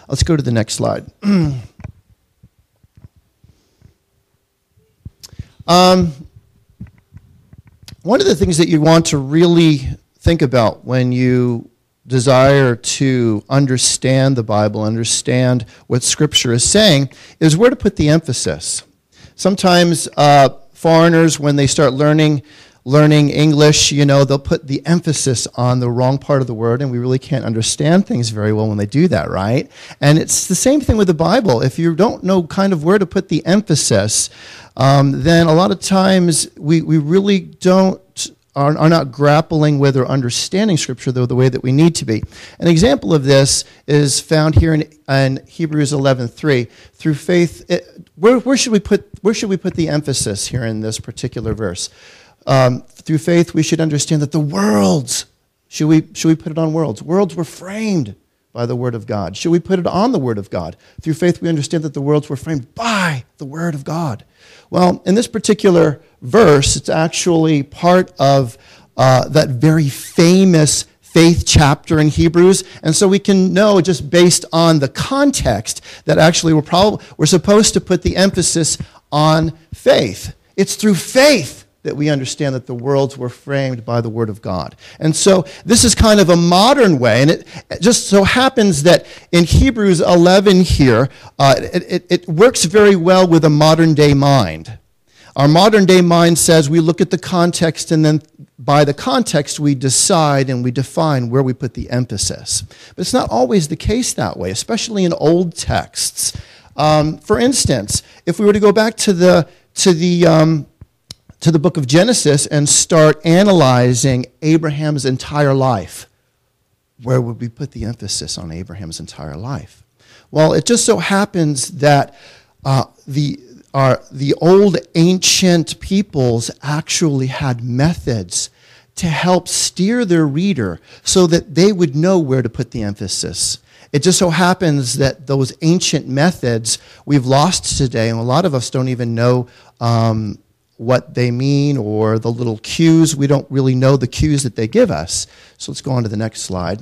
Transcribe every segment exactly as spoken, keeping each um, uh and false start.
Let's go to the next slide. um, one of the things that you want to really think about when you desire to understand the Bible, understand what Scripture is saying, is where to put the emphasis. Sometimes uh, foreigners, when they start learning learning English, you know, they'll put the emphasis on the wrong part of the word, and we really can't understand things very well when they do that, right? And it's the same thing with the Bible. If you don't know kind of where to put the emphasis, um, then a lot of times we, we really don't Are, are not grappling with or understanding Scripture the, the way that we need to be. An example of this is found here in, in Hebrews eleven three. Through faith, it, where, where should we put where should we put the emphasis here in this particular verse? Um, through faith, we should understand that the worlds, should we should we put it on worlds? Worlds were framed by the Word of God. Should we put it on the Word of God? Through faith, we understand that the worlds were framed by the Word of God. Well, in this particular verse, it's actually part of uh, that very famous faith chapter in Hebrews, and so we can know just based on the context that actually we're probably we're supposed to put the emphasis on faith. It's through faith that we understand that the worlds were framed by the Word of God. And so this is kind of a modern way, and it just so happens that in Hebrews eleven here, uh, it, it, it works very well with a modern-day mind. Our modern-day mind says we look at the context, and then by the context we decide and we define where we put the emphasis. But it's not always the case that way, especially in old texts. Um, for instance, if we were to go back to the to the um, to the book of Genesis and start analyzing Abraham's entire life, where would we put the emphasis on Abraham's entire life? Well, it just so happens that uh, the our, the old ancient peoples actually had methods to help steer their reader so that they would know where to put the emphasis. It just so happens that those ancient methods we've lost today, and a lot of us don't even know um, what they mean or the little cues. We don't really know the cues that they give us. So let's go on to the next slide.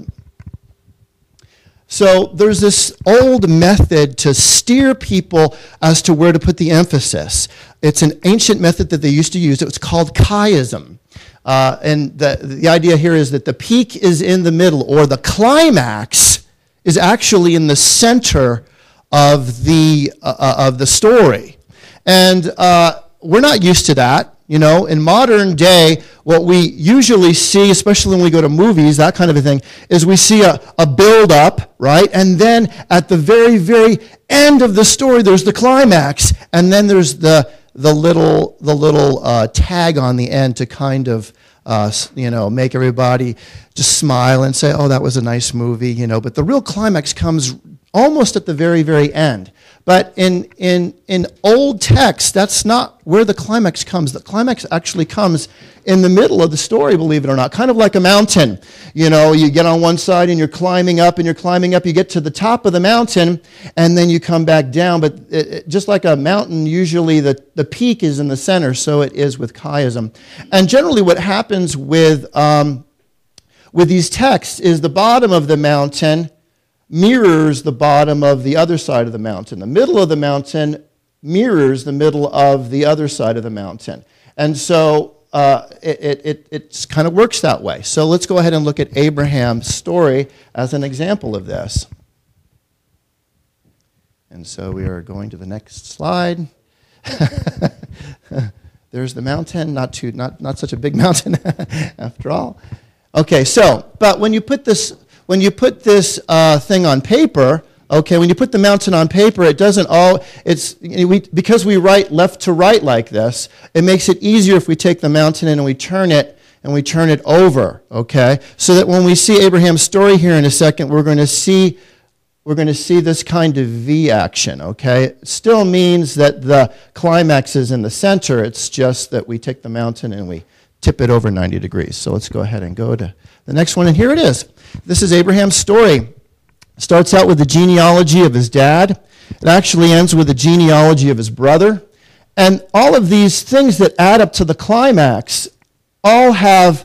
So there's this old method to steer people as to where to put the emphasis. It's an ancient method that they used to use. It was called chiasm. Uh, and the, the idea here is that the peak is in the middle, or the climax is actually in the center of the, uh, of the story. And uh, we're not used to that. You know, in modern day, what we usually see, especially when we go to movies, that kind of a thing, is we see a, a build-up, right? And then at the very, very end of the story, there's the climax, and then there's the the little the little uh, tag on the end to kind of, uh, you know, make everybody just smile and say, oh, that was a nice movie, you know. But the real climax comes almost at the very, very end. But in, in, in old text, that's not where the climax comes. The climax actually comes in the middle of the story, believe it or not, kind of like a mountain. You know, you get on one side and you're climbing up and you're climbing up. You get to the top of the mountain and then you come back down. But it, it, just like a mountain, usually the, the peak is in the center, so it is with chiasm. And generally what happens with, um, with these texts is the bottom of the mountain mirrors the bottom of the other side of the mountain. The middle of the mountain mirrors the middle of the other side of the mountain. And so uh, it, it, it it's kind of works that way. So let's go ahead and look at Abraham's story as an example of this. And so we are going to the next slide. There's the mountain, not too, not, not such a big mountain after all. Okay, so, but when you put this When you put this uh, thing on paper, okay, when you put the mountain on paper, it doesn't all, it's, we, because we write left to right like this, it makes it easier if we take the mountain and we turn it, and we turn it over, okay? So that when we see Abraham's story here in a second, we're going to see, we're going to see this kind of V action, okay? It still means that the climax is in the center. It's just that we take the mountain and we tip it over ninety degrees. So let's go ahead and go to the next one, and here it is. This is Abraham's story. It starts out with the genealogy of his dad. It actually ends with the genealogy of his brother. And all of these things that add up to the climax all have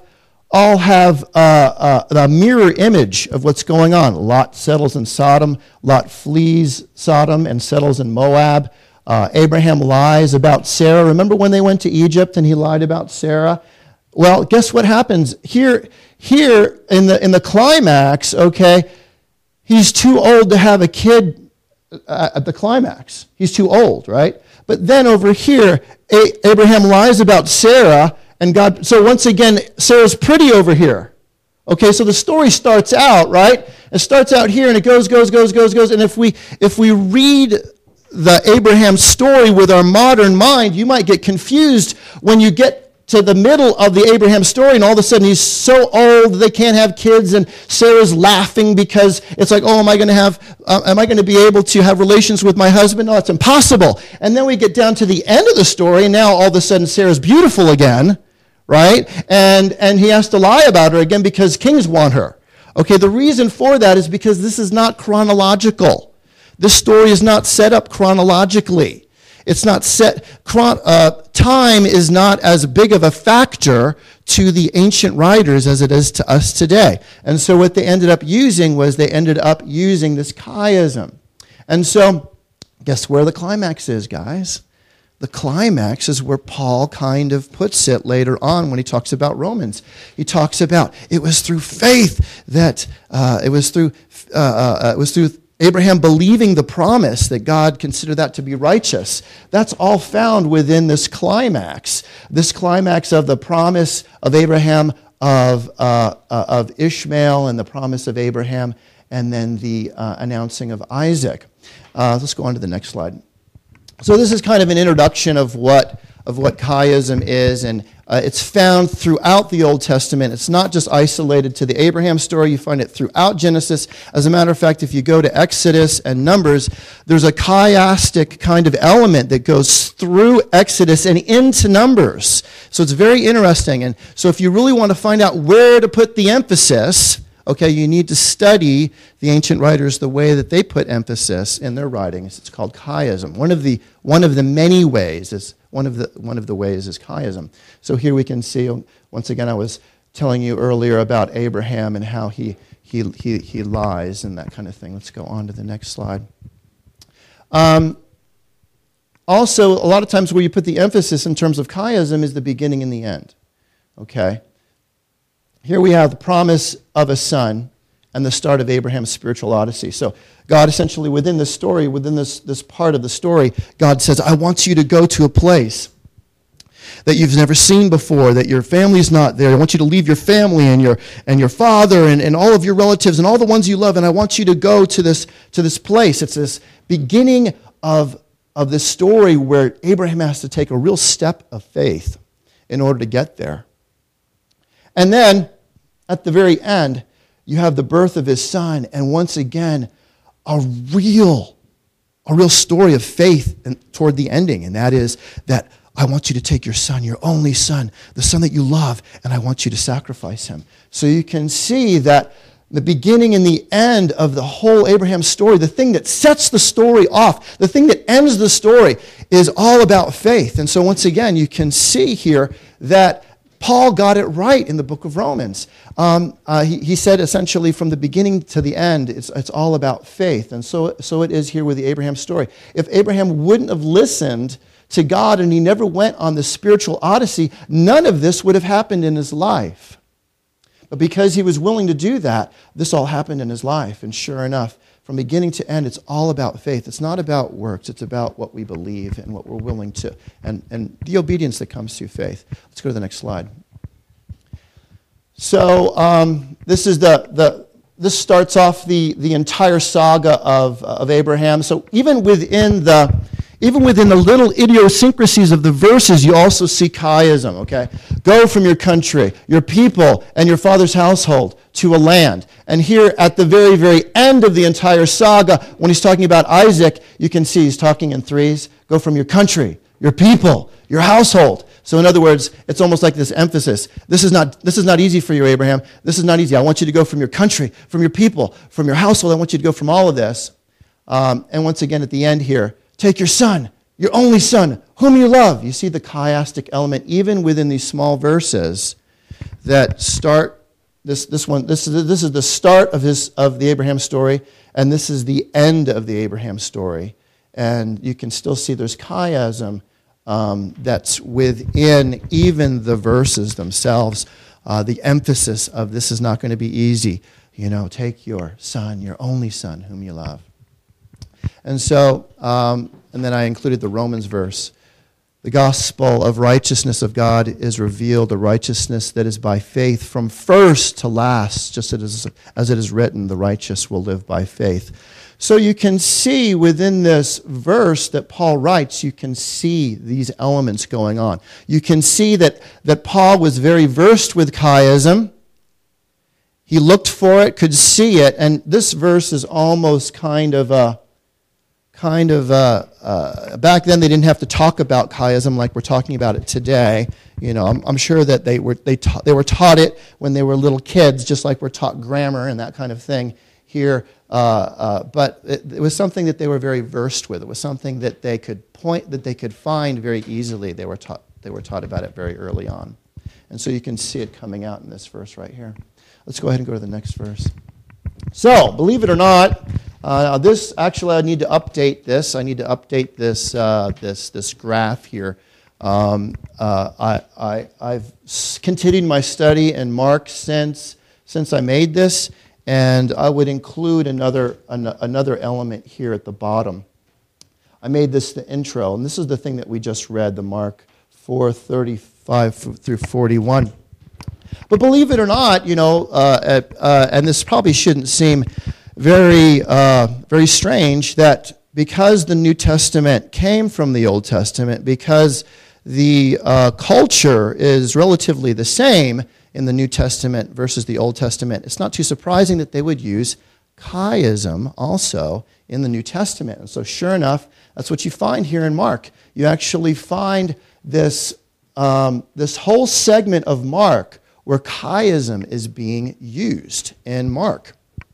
all have uh, uh, a mirror image of what's going on. Lot settles in Sodom. Lot flees Sodom and settles in Moab. Uh, Abraham lies about Sarah. Remember when they went to Egypt and he lied about Sarah? Well, guess what happens? Here, here in the in the climax, okay, he's too old to have a kid at the climax. He's too old, right? But then over here, a- Abraham lies about Sarah, and God, so once again, Sarah's pretty over here. Okay, so the story starts out, right? It starts out here, and it goes, goes, goes, goes, goes, and if we if we read the Abraham story with our modern mind, you might get confused when you get to the middle of the Abraham story, and all of a sudden he's so old they can't have kids, and Sarah's laughing because it's like, oh, am I going to have, uh, am I going to be able to have relations with my husband? No, it's impossible. And then we get down to the end of the story, and now all of a sudden Sarah's beautiful again, right? And and he has to lie about her again because kings want her. Okay, the reason for that is because this is not chronological. This story is not set up chronologically. It's not set, uh, time is not as big of a factor to the ancient writers as it is to us today. And so what they ended up using was they ended up using this chiasm. And so guess where the climax is, guys? The climax is where Paul kind of puts it later on when he talks about Romans. He talks about it was through faith that, uh, it was through, uh, uh, it was through Abraham believing the promise that God considered that to be righteous. That's all found within this climax. This climax of the promise of Abraham of, uh, uh, of Ishmael and the promise of Abraham and then the uh, announcing of Isaac. Uh, let's go on to the next slide. So this is kind of an introduction of what of what chiasm is, and uh, it's found throughout the Old Testament. It's not just isolated to the Abraham story. You find it throughout Genesis. As a matter of fact, if you go to Exodus and Numbers, there's a chiastic kind of element that goes through Exodus and into Numbers. So it's very interesting. And so if you really want to find out where to put the emphasis, okay, you need to study the ancient writers the way that they put emphasis in their writings. It's called chiasm. One of the one of the many ways is one of the one of the ways is chiasm. So here we can see once again. I was telling you earlier about Abraham and how he he he he lies and that kind of thing. Let's go on to the next slide. Um, also, a lot of times where you put the emphasis in terms of chiasm is the beginning and the end. Okay. Here we have the promise of a son and the start of Abraham's spiritual odyssey. So God essentially within this story, within this, this part of the story, God says, I want you to go to a place that you've never seen before, that your family's not there. I want you to leave your family and your and your father and, and all of your relatives and all the ones you love, and I want you to go to this, to this place. It's this beginning of, of this story where Abraham has to take a real step of faith in order to get there. And then, at the very end, you have the birth of his son, and once again, a real, a real story of faith toward the ending, and that is that I want you to take your son, your only son, the son that you love, and I want you to sacrifice him. So you can see that the beginning and the end of the whole Abraham story, the thing that sets the story off, the thing that ends the story, is all about faith. And so once again, you can see here that Paul got it right in the book of Romans. Um, uh, he, he said essentially from the beginning to the end, it's, it's all about faith. And so, so it is here with the Abraham story. If Abraham wouldn't have listened to God and he never went on the spiritual odyssey, none of this would have happened in his life. But because he was willing to do that, this all happened in his life. And sure enough, from beginning to end, it's all about faith. It's not about works. It's about what we believe and what we're willing to, and, and the obedience that comes through faith. Let's go to the next slide. So um, this is the, the this starts off the, the entire saga of, of Abraham. So even within the Even within the little idiosyncrasies of the verses, you also see chiasm, okay? Go from your country, your people, and your father's household to a land. And here at the very, very end of the entire saga, when he's talking about Isaac, you can see he's talking in threes. Go from your country, your people, your household. So in other words, it's almost like this emphasis. This is not, this is not easy for you, Abraham. This is not easy. I want you to go from your country, from your people, from your household. I want you to go from all of this. Um, and once again, at the end here, take your son, your only son, whom you love. You see the chiastic element even within these small verses that start this this one. This is this is the start of his of the Abraham story, and this is the end of the Abraham story. And you can still see there's chiasm um, that's within even the verses themselves. Uh, the emphasis of this is not going to be easy. You know, take your son, your only son, whom you love. And so, um, and then I included the Romans verse. The gospel of righteousness of God is revealed, a righteousness that is by faith from first to last, just as, as it is written, the righteous will live by faith. So you can see within this verse that Paul writes, you can see these elements going on. You can see that, that Paul was very versed with chiasm. He looked for it, could see it, and this verse is almost kind of a kind of, uh, uh, back then they didn't have to talk about chiasm like we're talking about it today. You know, I'm, I'm sure that they were they ta- they were taught it when they were little kids, just like we're taught grammar and that kind of thing here. Uh, uh, but it, it was something that they were very versed with. It was something that they could point, that they could find very easily. They were taught they were taught about it very early on, and so you can see it coming out in this verse right here. Let's go ahead and go to the next verse. So, believe it or not, uh, this actually I need to update this. I need to update this uh, this this graph here. Um, uh, I, I I've continued my study in Mark since since I made this, and I would include another an, another element here at the bottom. I made this the intro, and this is the thing that we just read, the Mark four thirty-five through forty-one. But believe it or not, you know, uh, uh, and this probably shouldn't seem very, uh, very strange, that because the New Testament came from the Old Testament, because the uh, culture is relatively the same in the New Testament versus the Old Testament, it's not too surprising that they would use chiasm also in the New Testament. And so sure enough, that's what you find here in Mark. You actually find this, um, this whole segment of Mark where chiasm is being used in Mark.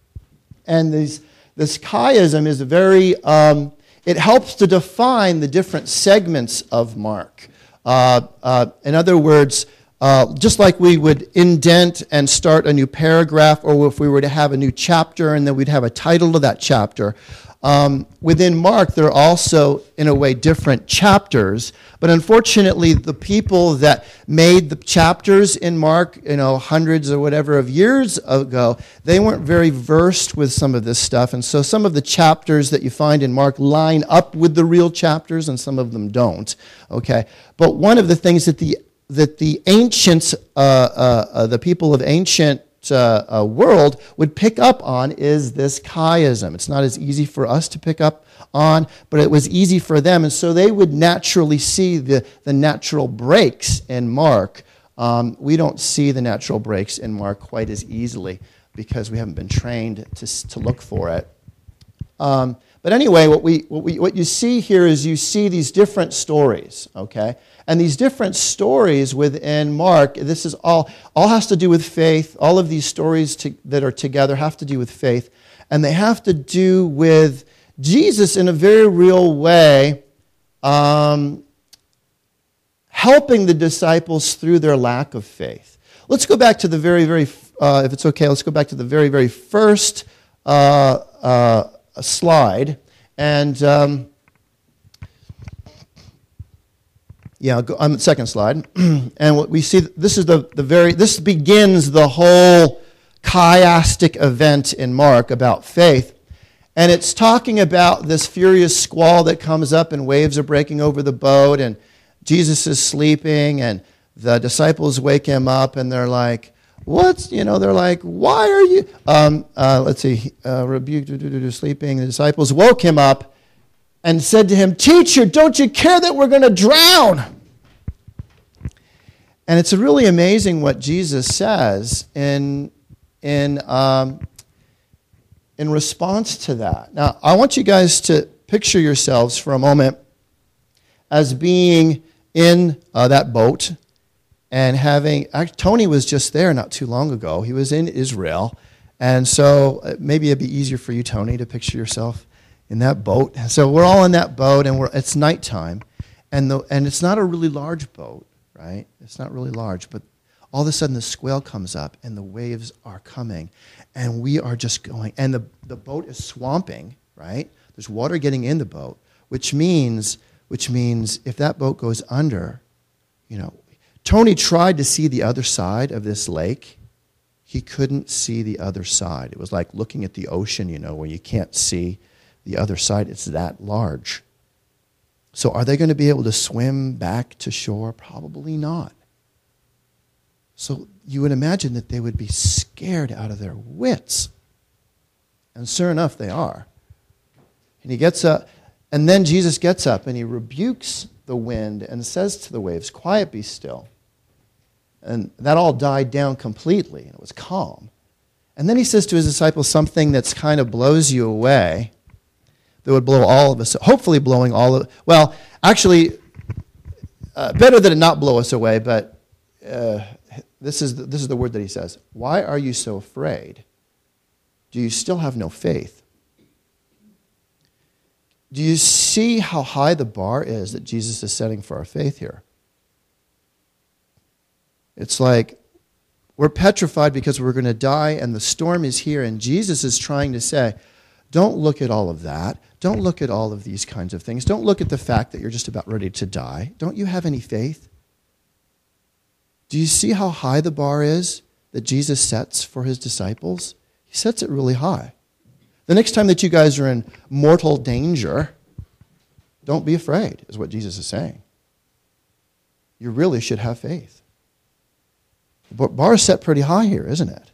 And these, this chiasm is very, um, it helps to define the different segments of Mark. Uh, uh, in other words, uh, just like we would indent and start a new paragraph, or if we were to have a new chapter and then we'd have a title to that chapter, Um, within Mark, there are also, in a way, different chapters. But unfortunately, the people that made the chapters in Mark, you know, hundreds or whatever of years ago, they weren't very versed with some of this stuff. And so some of the chapters that you find in Mark line up with the real chapters, and some of them don't. Okay, but one of the things that the that the ancients, uh, uh, uh, the people of ancient Uh, uh, world would pick up on is this chiasm. It's not as easy for us to pick up on, but it was easy for them, and so they would naturally see the, the natural breaks in Mark. Um, we don't see the natural breaks in Mark quite as easily because we haven't been trained to, to look for it. Um, but anyway, what, we, what, we, what you see here is you see these different stories, okay? And these different stories within Mark, this is all, all has to do with faith. All of these stories to, that are together have to do with faith. And they have to do with Jesus in a very real way, um, helping the disciples through their lack of faith. Let's go back to the very, very, uh, if it's okay, let's go back to the very, very first uh, uh, slide. And Um, Yeah, go on the second slide. And what we see, this is the, the very, this begins the whole chiastic event in Mark about faith. And it's talking about this furious squall that comes up and waves are breaking over the boat and Jesus is sleeping and the disciples wake him up and they're like, what's, you know, they're like, why are you, um, uh, let's see, uh, rebuke, do, do, do, do, sleeping. The disciples woke him up and said to him, "Teacher, don't you care that we're going to drown?" And it's really amazing what Jesus says in, in, um, in response to that. Now, I want you guys to picture yourselves for a moment as being in uh, that boat and having, Tony was just there not too long ago. He was in Israel. And so uh, maybe it'd be easier for you, Tony, to picture yourself in that boat. So we're all in that boat, and we're, it's nighttime, and the, and it's not a really large boat, right? It's not really large, but all of a sudden the squall comes up and the waves are coming and we are just going, and the, the boat is swamping, right? There's water getting in the boat, which means, which means if that boat goes under, you know, Tony tried to see the other side of this lake. He couldn't see the other side. It was like looking at the ocean, you know, where you can't see the other side. It's that large. So are they going to be able to swim back to shore? Probably not. So you would imagine that they would be scared out of their wits. And sure enough, they are. And he gets up, and then Jesus gets up and he rebukes the wind and says to the waves, "Quiet, be still." And that all died down completely, and it was calm. And then he says to his disciples something that's kind of blows you away, that would blow all of us, hopefully blowing all of, well, actually, uh, better that it not blow us away, but uh, this is the, this is the word that he says. "Why are you so afraid? Do you still have no faith?" Do you see how high the bar is that Jesus is setting for our faith here? It's like we're petrified because we're going to die and the storm is here, and Jesus is trying to say, don't look at all of that. Don't look at all of these kinds of things. Don't look at the fact that you're just about ready to die. Don't you have any faith? Do you see how high the bar is that Jesus sets for his disciples? He sets it really high. The next time that you guys are in mortal danger, don't be afraid, is what Jesus is saying. You really should have faith. The bar is set pretty high here, isn't it?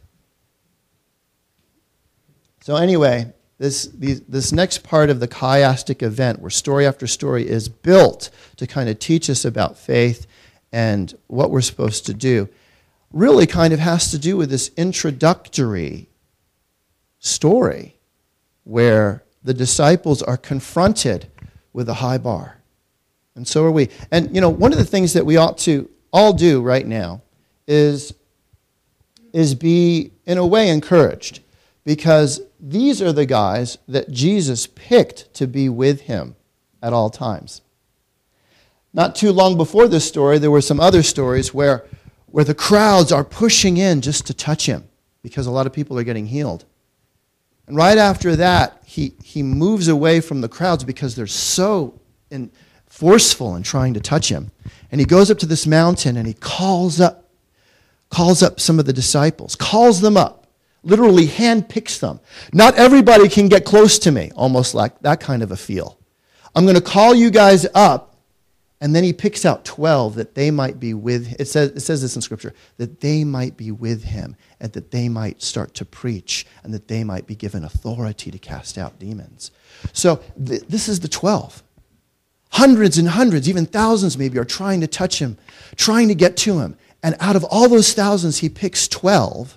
So anyway, this, this next part of the chiastic event, where story after story is built to kind of teach us about faith and what we're supposed to do, really kind of has to do with this introductory story where the disciples are confronted with a high bar. And so are we. And, you know, one of the things that we ought to all do right now is, is be, in a way, encouraged. Because these are the guys that Jesus picked to be with him at all times. Not too long before this story, there were some other stories where, where the crowds are pushing in just to touch him because a lot of people are getting healed. And right after that, he, he moves away from the crowds because they're so in, forceful in trying to touch him. And he goes up to this mountain and he calls up, calls up some of the disciples, calls them up, literally handpicks them. Not everybody can get close to me, almost like that kind of a feel. I'm going to call you guys up. And then he picks out twelve that they might be with, it says, it says this in Scripture, that they might be with him and that they might start to preach and that they might be given authority to cast out demons. So th- this is the twelve. Hundreds and hundreds, even thousands maybe, are trying to touch him, trying to get to him. And out of all those thousands, he picks twelve.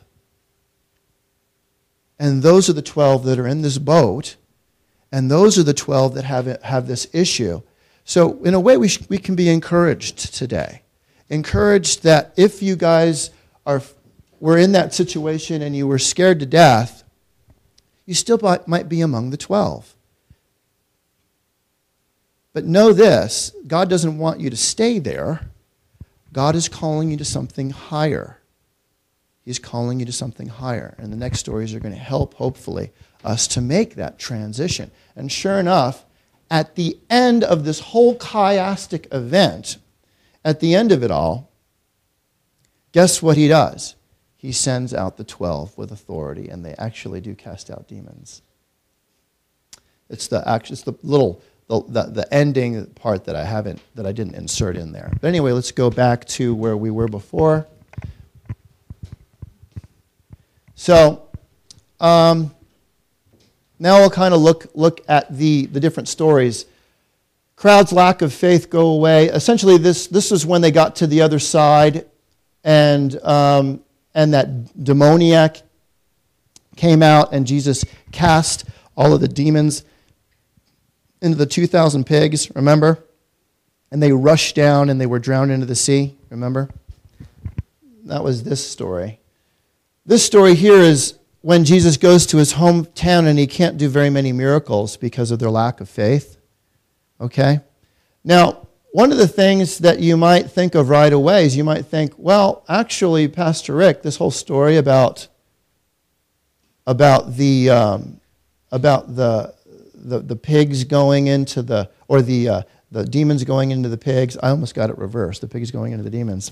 And those are the twelve that are in this boat. And those are the twelve that have, have this issue. So in a way, we, sh- we can be encouraged today. Encouraged that if you guys are were in that situation and you were scared to death, you still might be among the twelve. But know this, God doesn't want you to stay there. God is calling you to something higher. He's calling you to something higher. And the next stories are going to help, hopefully, us to make that transition. And sure enough, at the end of this whole chiastic event, at the end of it all, guess what he does? He sends out the twelve with authority, and they actually do cast out demons. It's the it's the little the, the the ending part that I haven't that I didn't insert in there. But anyway, let's go back to where we were before. So. Um, Now we'll kind of look look at the, the different stories. Crowd's lack of faith go away. Essentially, this this is when they got to the other side, and um, and that demoniac came out, and Jesus cast all of the demons into the two thousand pigs, remember? And they rushed down, and they were drowned into the sea, remember? That was this story. This story here is when Jesus goes to his hometown and he can't do very many miracles because of their lack of faith. Okay? Now, one of the things that you might think of right away is you might think, well, actually, Pastor Rick, this whole story about about the um, about the, the the pigs going into the or the uh, the demons going into the pigs. I almost got it reversed. The pigs going into the demons.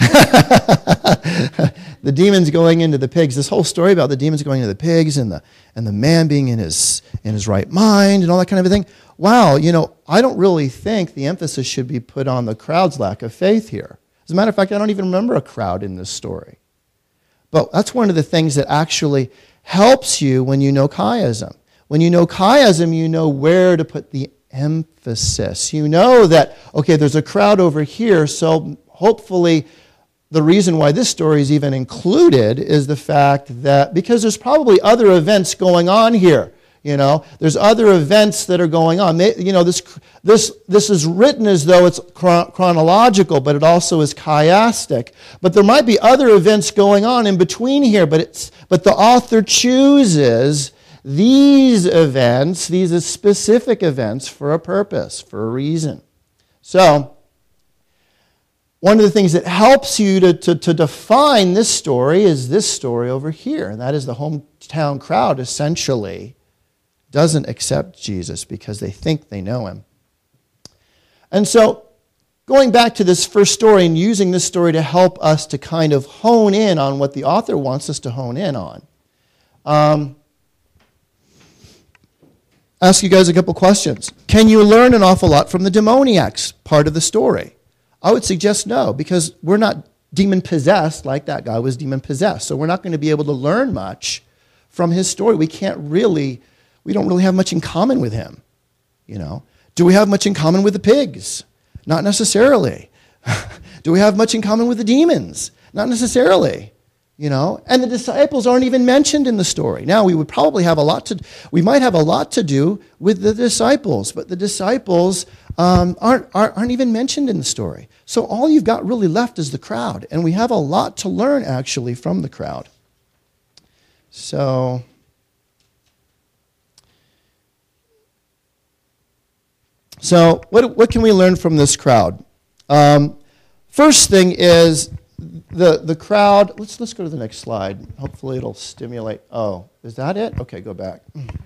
The demons going into the pigs. This whole story about the demons going into the pigs and the and the man being in his in his right mind and all that kind of a thing. Wow, you know, I don't really think the emphasis should be put on the crowd's lack of faith here. As a matter of fact, I don't even remember a crowd in this story. But that's one of the things that actually helps you when you know chiasm. When you know chiasm, you know where to put the emphasis. You know that, okay, there's a crowd over here, so hopefully the reason why this story is even included is the fact that, because there's probably other events going on here. You know, there's other events that are going on. They, you know, this this this is written as though it's chron- chronological, but it also is chiastic. But there might be other events going on in between here. But it's but the author chooses these events, these specific events, for a purpose, for a reason. So, one of the things that helps you to, to, to define this story is this story over here, and that is the hometown crowd essentially doesn't accept Jesus because they think they know him. And so, going back to this first story and using this story to help us to kind of hone in on what the author wants us to hone in on, um, ask you guys a couple questions. Can you learn an awful lot from the demoniacs part of the story? I would suggest no, because we're not demon-possessed like that guy was demon-possessed. So we're not going to be able to learn much from his story. We can't really... We don't really have much in common with him, you know. Do we have much in common with the pigs? Not necessarily. Do we have much in common with the demons? Not necessarily, you know. And the disciples aren't even mentioned in the story. Now, we would probably have a lot to, we might have a lot to do with the disciples, but the disciples um, aren't, aren't, aren't even mentioned in the story. So all you've got really left is the crowd, and we have a lot to learn, actually, from the crowd. So... So what, what can we learn from this crowd? Um, first thing is the, the crowd, let's, let's go to the next slide. Hopefully it'll stimulate. Oh, is that it? Okay, go back.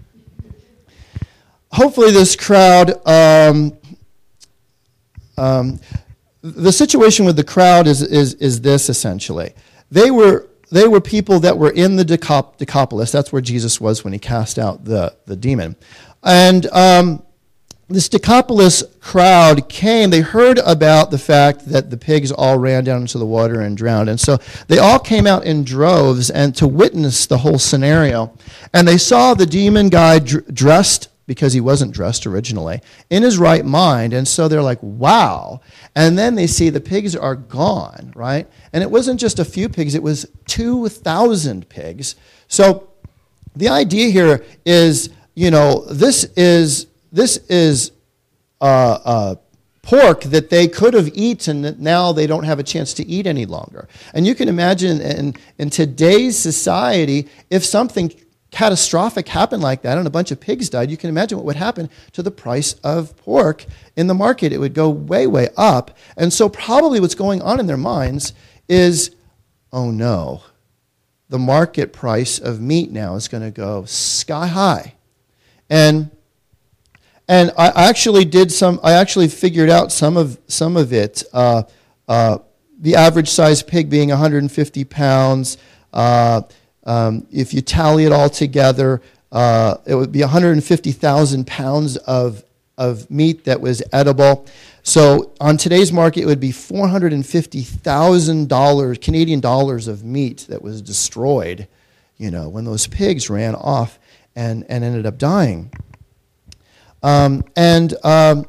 Hopefully this crowd, um, um, the situation with the crowd is, is, is this essentially. They were, they were people that were in the Decop- Decapolis. That's where Jesus was when he cast out the, the demon. And... Um, This Decapolis crowd came, they heard about the fact that the pigs all ran down into the water and drowned. And so they all came out in droves and to witness the whole scenario. And they saw the demon guy dr- dressed, because he wasn't dressed originally, in his right mind. And so they're like, wow. And then they see the pigs are gone, right? And it wasn't just a few pigs, it was two thousand pigs. So the idea here is, you know, this is... This is uh, uh, pork that they could have eaten that now they don't have a chance to eat any longer. And you can imagine in, in today's society, if something catastrophic happened like that and a bunch of pigs died, you can imagine what would happen to the price of pork in the market. It would go way, way up. And so probably what's going on in their minds is, oh no, the market price of meat now is going to go sky high. And... And I actually did some. I actually figured out some of some of it. Uh, uh, the average size pig being one hundred fifty pounds. Uh, um, if you tally it all together, uh, it would be one hundred fifty thousand pounds of of meat that was edible. So on today's market, it would be four hundred fifty thousand dollars Canadian dollars of meat that was destroyed. You know, when those pigs ran off and and ended up dying. Um, and um,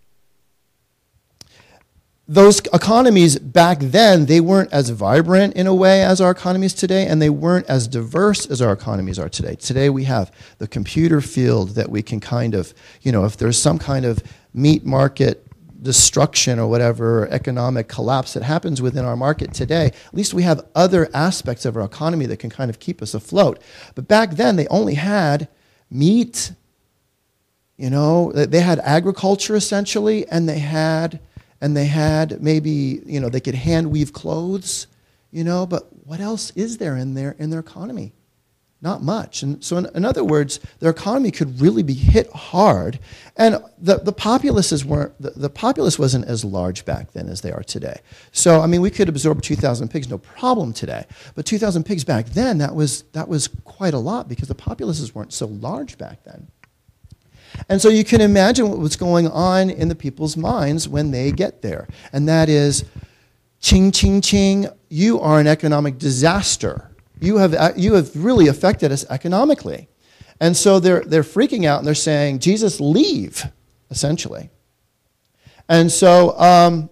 those economies back then, they weren't as vibrant in a way as our economies today, and they weren't as diverse as our economies are today. Today we have the computer field that we can kind of, you know, if there's some kind of meat market destruction or whatever, economic collapse that happens within our market today, at least we have other aspects of our economy that can kind of keep us afloat. But back then, they only had meat. You know, they had agriculture essentially, and they had and they had maybe, you know, they could hand weave clothes, you know, but what else is there in their in their economy? Not much. And so in, in other words, their economy could really be hit hard. And the, the populaces weren't the, the populace wasn't as large back then as they are today. So I mean we could absorb two thousand pigs, no problem today. But two thousand pigs back then, that was that was quite a lot because the populaces weren't so large back then. And so you can imagine what was going on in the people's minds when they get there. And that is, ching, ching, ching, you are an economic disaster. You have, you have really affected us economically. And so they're, they're freaking out and they're saying, Jesus, leave, essentially. And so, um,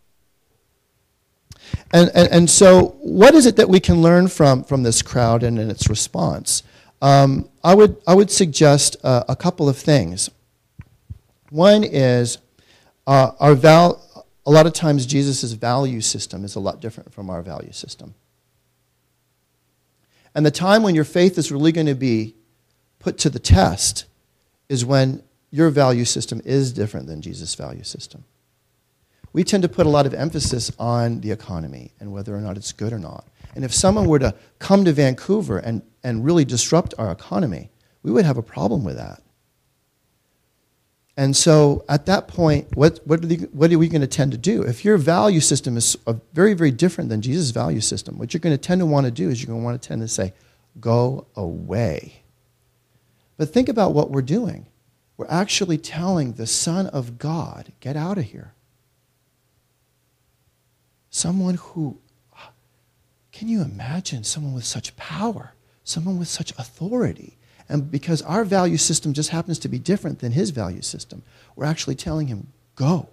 and, and, and so what is it that we can learn from, from this crowd and in its response? Um, I would, I would suggest uh, a couple of things. One is uh, our val- a lot of times Jesus' value system is a lot different from our value system. And the time when your faith is really going to be put to the test is when your value system is different than Jesus' value system. We tend to put a lot of emphasis on the economy and whether or not it's good or not. And if someone were to come to Vancouver and, and really disrupt our economy, we would have a problem with that. And so at that point, what, what, are, the, what are we going to tend to do? If your value system is very, very different than Jesus' value system, what you're going to tend to want to do is you're going to want to tend to say, go away. But think about what we're doing. We're actually telling the Son of God, get out of here. Someone who, can you imagine someone with such power, someone with such authority? And because our value system just happens to be different than his value system, we're actually telling him, go.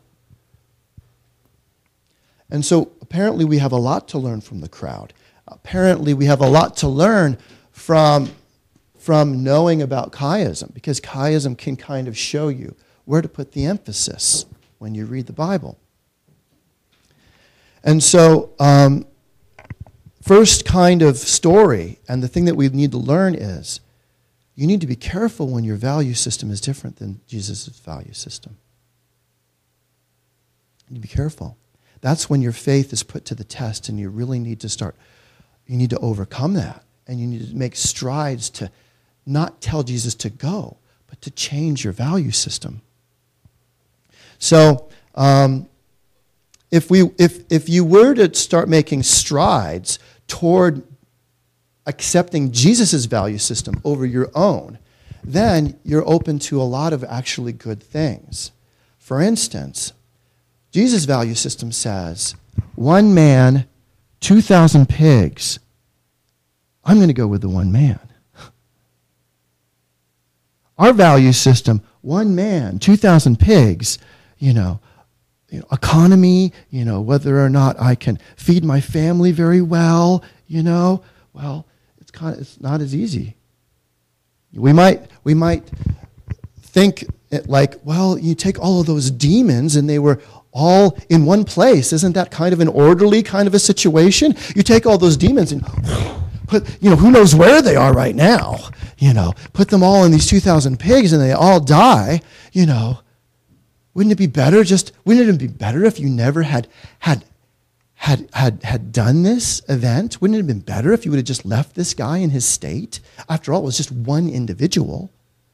And so apparently we have a lot to learn from the crowd. Apparently we have a lot to learn from, from knowing about chiasm, because chiasm can kind of show you where to put the emphasis when you read the Bible. And so um, first kind of story, and the thing that we need to learn is, you need to be careful when your value system is different than Jesus' value system. You need to be careful. That's when your faith is put to the test and you really need to start, you need to overcome that. And you need to make strides to not tell Jesus to go, but to change your value system. So um, if, we, if, if you were to start making strides toward accepting Jesus' value system over your own, then you're open to a lot of actually good things. For instance, Jesus' value system says, one man, two thousand pigs. I'm going to go with the one man. Our value system, one man, two thousand pigs, you know, you know, economy, you know, whether or not I can feed my family very well, you know, well, Kind of, it's not as easy. We might we might think it like, well, you take all of those demons and they were all in one place. Isn't that kind of an orderly kind of a situation? You take all those demons and put, you know, who knows where they are right now, you know, put them all in these two thousand pigs and they all die, you know. Wouldn't it be better just, wouldn't it be better if you never had had Had, had had done this event? Wouldn't it have been better if you would have just left this guy in his state? After all, it was just one individual.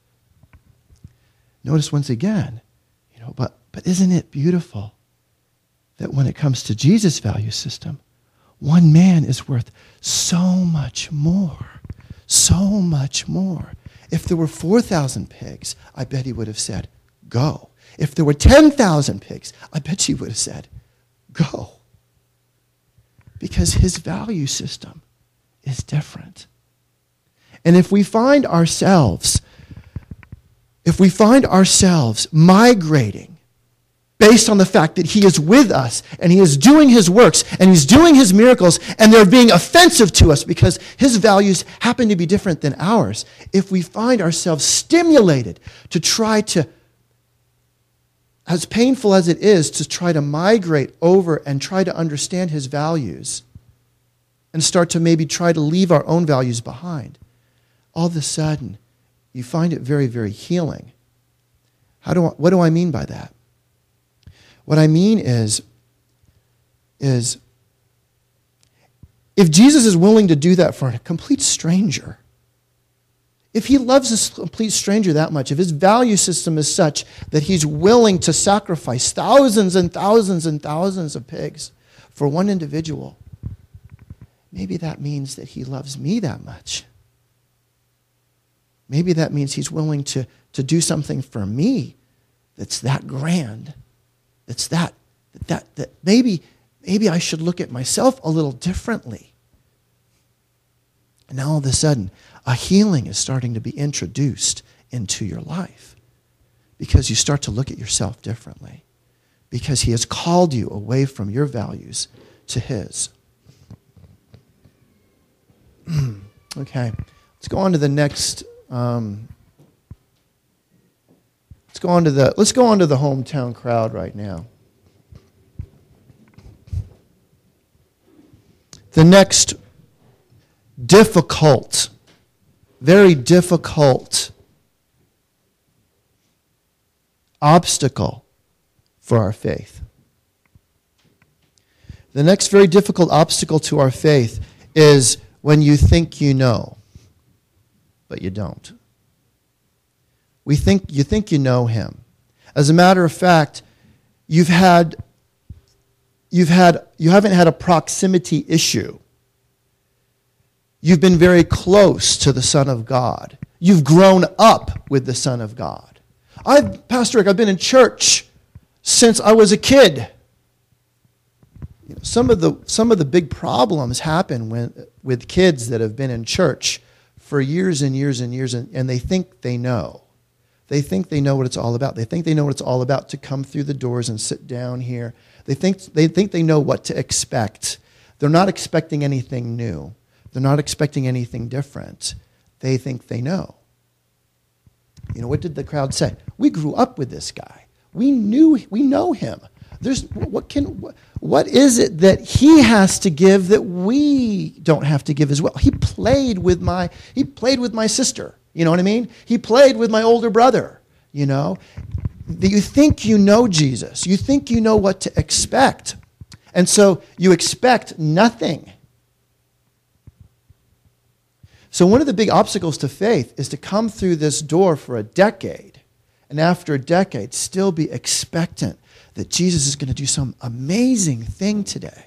Notice once again, you know, but but isn't it beautiful that when it comes to Jesus' value system, one man is worth so much more, so much more. If there were four thousand pigs, I bet he would have said, go. If there were ten thousand pigs, I bet he would have said, go. Because his value system is different. And if we find ourselves, if we find ourselves migrating based on the fact that he is with us and he is doing his works and he's doing his miracles and they're being offensive to us because his values happen to be different than ours, if we find ourselves stimulated to try to, as painful as it is, to try to migrate over and try to understand his values and start to maybe try to leave our own values behind, all of a sudden, you find it very, very healing. How do I, what do I mean by that? What I mean is, is if Jesus is willing to do that for a complete stranger, if he loves this complete stranger that much, if his value system is such that he's willing to sacrifice thousands and thousands and thousands of pigs for one individual, maybe that means that he loves me that much. Maybe that means he's willing to, to do something for me that's that grand, that's that, that, that maybe, maybe I should look at myself a little differently. And now all of a sudden, a healing is starting to be introduced into your life because you start to look at yourself differently, because he has called you away from your values to his. Okay, let's go on to the next. Um, let's go on to the. Let's go on to the hometown crowd right now. The next difficult, very difficult obstacle for our faith. The next very difficult obstacle to our faith is when you think you know, but you don't. We think you think you know him. As a matter of fact, you've had you've had you haven't had a proximity issue. You've been very close to the Son of God. You've grown up with the Son of God. I've, Pastor Rick, I've been in church since I was a kid. You know, some of the some of the big problems happen when with kids that have been in church for years and years and years, and, and they think they know. They think they know what it's all about. They think they know what it's all about to come through the doors and sit down here. They think they think they know what to expect. They're not expecting anything new. They're not expecting anything different. They think they know. You know, what did the crowd say? We grew up with this guy. We knew, we know him. There's what can what is it that he has to give that we don't have to give as well? He played with my he played with my sister. You know what I mean? He played with my older brother. You know, you think you know Jesus. You think you know what to expect, and so you expect nothing. So one of the big obstacles to faith is to come through this door for a decade, and after a decade, still be expectant that Jesus is going to do some amazing thing today.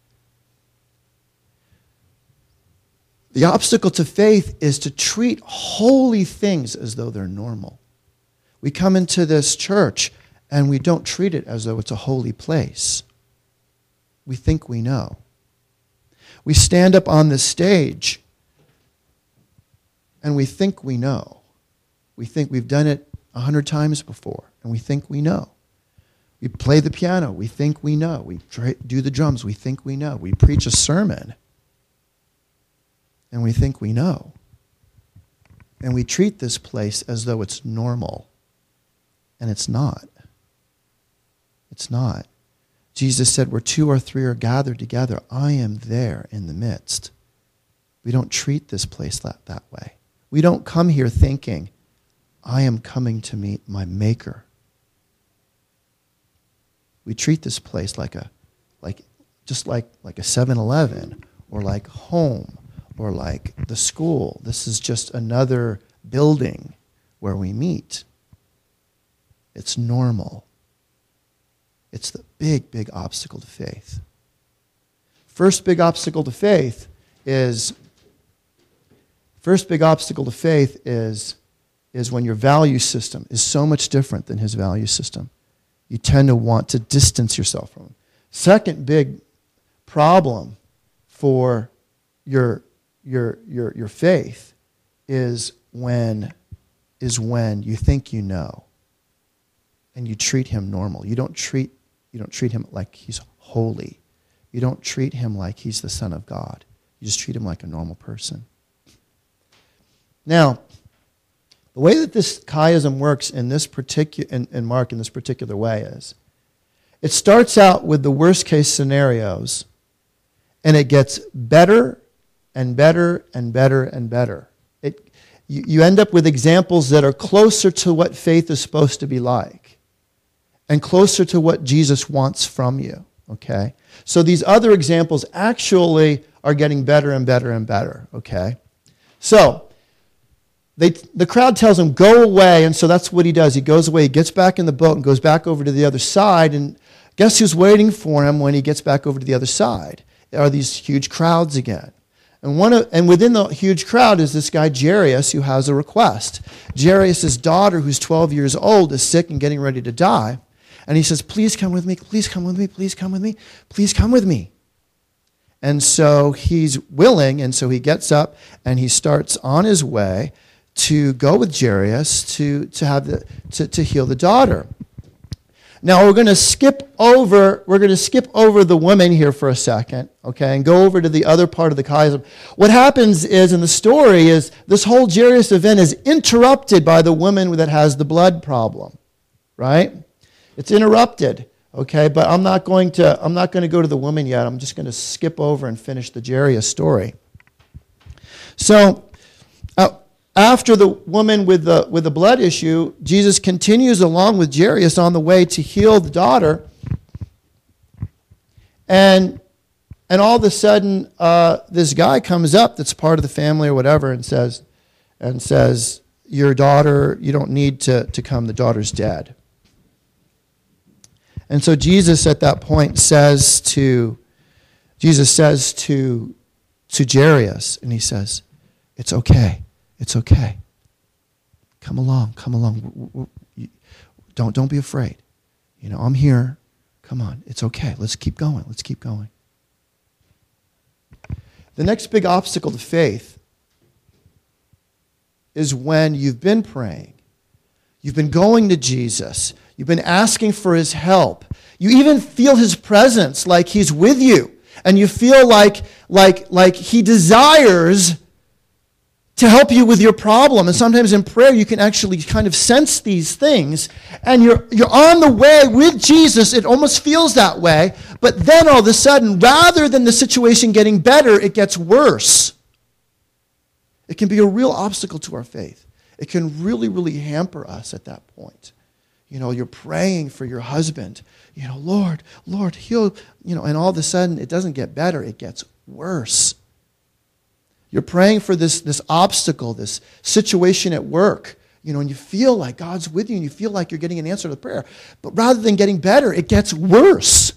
The obstacle to faith is to treat holy things as though they're normal. We come into this church and we don't treat it as though it's a holy place. We think we know. We stand up on the stage and we think we know. We think we've done it a hundred times before, and we think we know. We play the piano. We think we know. We try, do the drums. We think we know. We preach a sermon, and we think we know. And we treat this place as though it's normal, and it's not. It's not. Jesus said, where two or three are gathered together, I am there in the midst. We don't treat this place that, that way. We don't come here thinking, I am coming to meet my Maker. We treat this place like a, like, just like, like a seven eleven or like home or like the school. This is just another building where we meet. It's normal. It's the big, big obstacle to faith. First big obstacle to faith is First big obstacle to faith is, is when your value system is so much different than his value system. You tend to want to distance yourself from him. Second big problem for your, your, your, your faith is when, is when you think you know and you treat him normal. You don't treat, you don't treat him like he's holy. You don't treat him like he's the Son of God. You just treat him like a normal person. Now, the way that this chiasm works in this particular, in, in Mark in this particular way is, it starts out with the worst case scenarios, and it gets better and better and better and better. It, you, you end up with examples that are closer to what faith is supposed to be like. and closer to what Jesus wants from you, okay? So these other examples actually are getting better and better and better, okay? So they, the crowd tells him, go away, and so that's what he does. He goes away, he gets back in the boat and goes back over to the other side, and guess who's waiting for him when he gets back over to the other side? There are these huge crowds again. And one of, and within the huge crowd is this guy Jairus who has a request. Jairus' daughter, who's twelve years old, is sick and getting ready to die. And he says, please come with me, please come with me, please come with me, please come with me. And so he's willing, and so he gets up and he starts on his way to go with Jairus to, to, have the, to, to heal the daughter. Now we're going to skip over, we're going to skip over the woman here for a second, okay, and go over to the other part of the chiasm. What happens is, in the story, is this whole Jairus event is interrupted by the woman that has the blood problem, right? It's interrupted, okay, but I'm not going to, I'm not going to go to the woman yet. I'm just going to skip over and finish the Jairus story. So, uh, after the woman with the, with the blood issue, Jesus continues along with Jairus on the way to heal the daughter. And, and all of a sudden, uh, this guy comes up that's part of the family or whatever and says, and says, your daughter, you don't need to, to come, the daughter's dead. And so Jesus at that point says to, Jesus says to, to Jairus, and he says, it's okay. It's okay. Come along, come along. Don't, don't be afraid. You know, I'm here. Come on, it's okay. Let's keep going. Let's keep going. The next big obstacle to faith is when you've been praying, you've been going to Jesus, you've been asking for his help, you even feel his presence, like he's with you, and you feel like, like, like he desires to help you with your problem. And sometimes in prayer you can actually kind of sense these things, and you're you're on the way with Jesus. It almost feels that way, but then all of a sudden, rather than the situation getting better, it gets worse. It can be a real obstacle to our faith. It can really, really hamper us at that point. You know, you're praying for your husband. You know, Lord, Lord, heal, you know, and all of a sudden it doesn't get better, it gets worse. You're praying for this, this obstacle, this situation at work, you know, and you feel like God's with you and you feel like you're getting an answer to the prayer. But rather than getting better, it gets worse.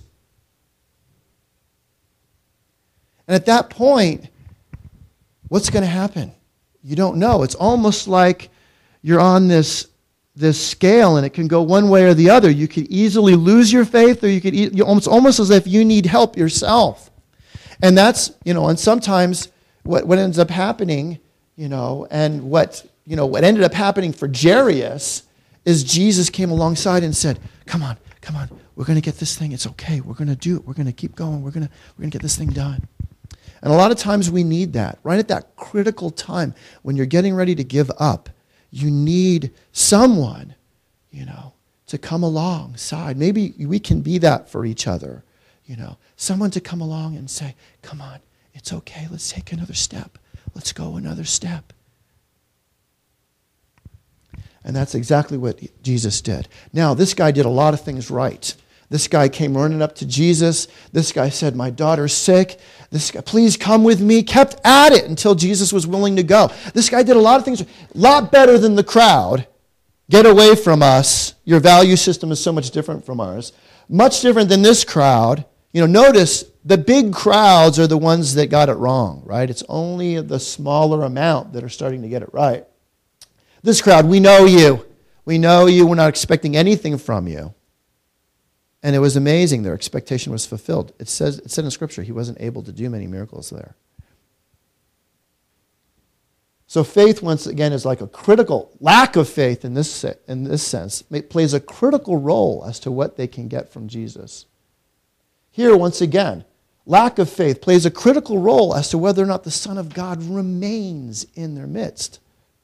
And at that point, what's going to happen? You don't know. It's almost like you're on this, this scale, and it can go one way or the other. You could easily lose your faith, or you could, you almost, almost as if you need help yourself. And that's, you know, and sometimes What what ends up happening, you know, and what you know what ended up happening for Jairus is Jesus came alongside and said, "Come on, come on, we're going to get this thing. It's okay. We're going to do it. We're going to keep going. We're going to we're going to get this thing done." And a lot of times we need that, right at that critical time when you're getting ready to give up. You need someone, you know, to come alongside. Maybe we can be that for each other, you know, someone to come along and say, "Come on. It's okay, let's take another step. Let's go another step." And that's exactly what Jesus did. Now, this guy did a lot of things right. This guy came running up to Jesus. This guy said, "My daughter's sick. This guy, please come with me." Kept at it until Jesus was willing to go. This guy did a lot of things, a lot better than the crowd. Get away from us. Your value system is so much different from ours. Much different than this crowd. You know, notice the big crowds are the ones that got it wrong, right? It's only the smaller amount that are starting to get it right. This crowd, we know you. We know you. We're not expecting anything from you. And it was amazing. Their expectation was fulfilled. It says, it said in Scripture he wasn't able to do many miracles there. So faith, once again, is like a critical, lack of faith in this, in this sense, it plays a critical role as to what they can get from Jesus. Here, once again, lack of faith plays a critical role as to whether or not the Son of God remains in their midst.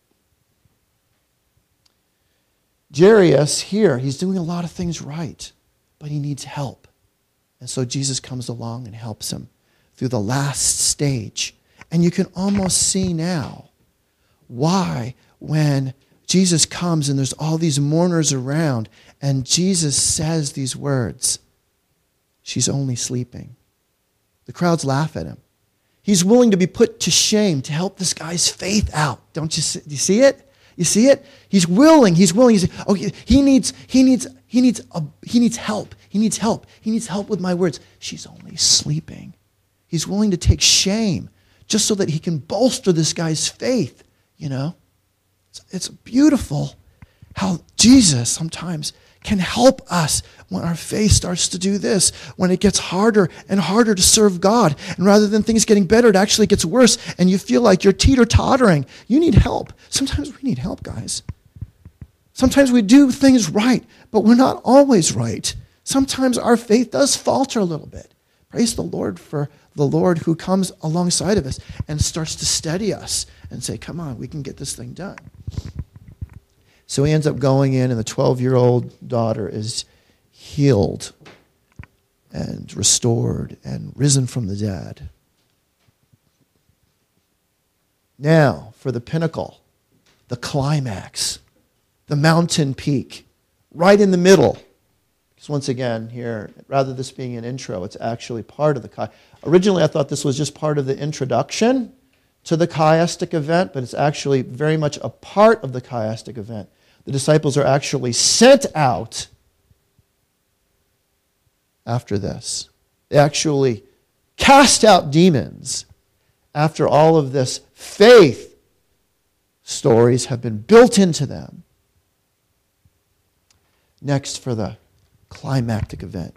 Jairus here, he's doing a lot of things right, but he needs help. And so Jesus comes along and helps him through the last stage. And you can almost see now why when Jesus comes and there's all these mourners around, and Jesus says these words. She's only sleeping. The crowds laugh at him. He's willing to be put to shame to help this guy's faith out. Don't you see, do you see it? You see it? He's willing. He's willing. He's, oh, he needs, he needs, he needs, a, he needs help. He needs help. He needs help with my words. She's only sleeping. He's willing to take shame just so that he can bolster this guy's faith. You know, it's, it's beautiful how Jesus sometimes can help us when our faith starts to do this, when it gets harder and harder to serve God. And rather than things getting better, it actually gets worse, and you feel like you're teeter-tottering. You need help. Sometimes we need help, guys. Sometimes we do things right, but we're not always right. Sometimes our faith does falter a little bit. Praise the Lord for the Lord who comes alongside of us and starts to steady us and say, come on, we can get this thing done. So he ends up going in, and the twelve-year-old daughter is healed and restored and risen from the dead. Now, for the pinnacle, the climax, the mountain peak, right in the middle. Because once again, here, rather than this being an intro, it's actually part of the chi. Originally, I thought this was just part of the introduction to the chiastic event, but it's actually very much a part of the chiastic event. The disciples are actually sent out after this. They actually cast out demons after all of this faith stories have been built into them. Next, for the climactic event.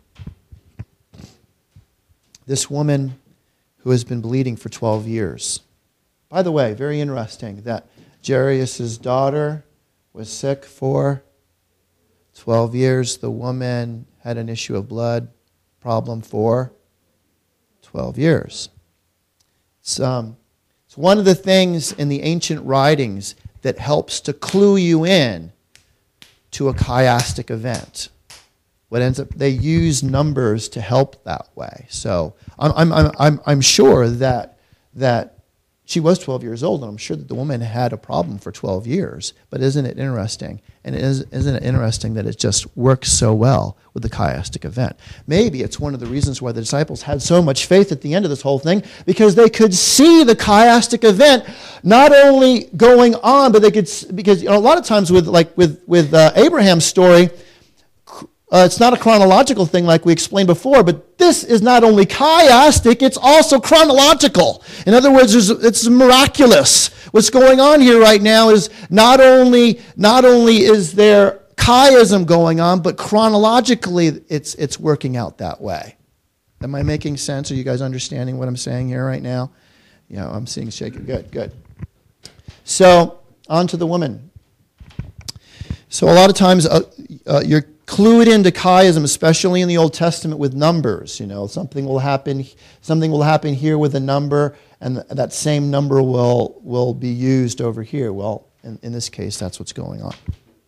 This woman who has been bleeding for twelve years. By the way, very interesting that Jairus' daughter was sick for twelve years. The woman had an issue of blood problem for twelve years. It's, um, it's one of the things in the ancient writings that helps to clue you in to a chiastic event. What ends up, they use numbers to help that way. So I'm, I'm, I'm, I'm sure that that she was twelve years old, and I'm sure that the woman had a problem for twelve years. But isn't it interesting? And it is, isn't it interesting that it just works so well with the chiastic event? Maybe it's one of the reasons why the disciples had so much faith at the end of this whole thing, because they could see the chiastic event not only going on, but they could, because you know, a lot of times with like with with uh, Abraham's story, Uh, it's not a chronological thing like we explained before, but this is not only chiastic, it's also chronological. In other words, it's miraculous. What's going on here right now is not only, not only is there chiasm going on, but chronologically it's, it's working out that way. Am I making sense? Are you guys understanding what I'm saying here right now? Yeah, I'm seeing shaking. Good, good. So, on to the woman. So a lot of times uh, uh, you're clued into chiasm, especially in the Old Testament, with numbers. You know, something will happen. Something will happen here with a number, and th- that same number will will be used over here. Well, in, in this case, that's what's going on.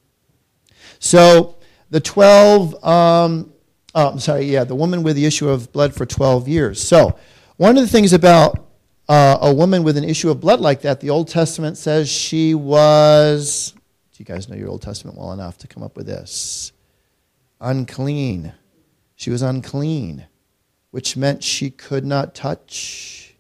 So the twelve. Um, oh, I'm sorry. Yeah, the woman with the issue of blood for twelve years. So one of the things about uh, a woman with an issue of blood like that, the Old Testament says she was. You guys know your Old Testament well enough to come up with this. Unclean. She was unclean, which meant she could not touch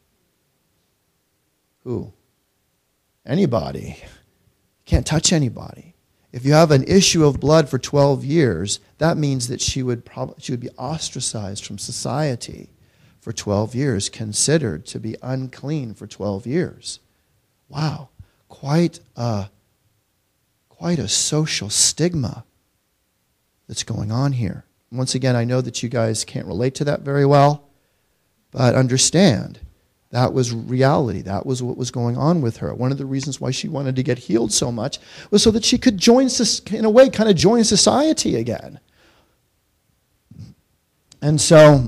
who? Anybody. Can't touch anybody. If you have an issue of blood for twelve years, that means that she would probably she would be ostracized from society for twelve years, considered to be unclean for twelve years. Wow, quite a Quite a social stigma that's going on here. Once again, I know that you guys can't relate to that very well, but understand that was reality. That was what was going on with her. One of the reasons why she wanted to get healed so much was so that she could join, in a way, kind of join society again. And so,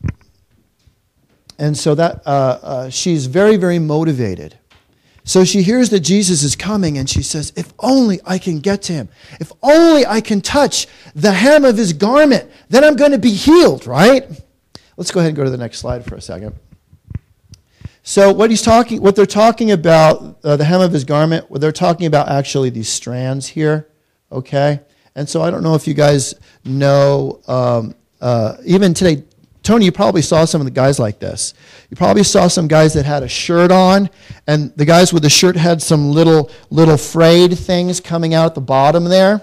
and so that uh, uh, she's very, very motivated. So she hears that Jesus is coming, and she says, if only I can get to him. If only I can touch the hem of his garment, then I'm going to be healed, right? Let's go ahead and go to the next slide for a second. So what he's talking, what they're talking about, uh, the hem of his garment, what they're talking about actually these strands here, okay? And so I don't know if you guys know, um, uh, even today, Tony, you probably saw some of the guys like this. You probably saw some guys that had a shirt on, and the guys with the shirt had some little, little frayed things coming out at the bottom there.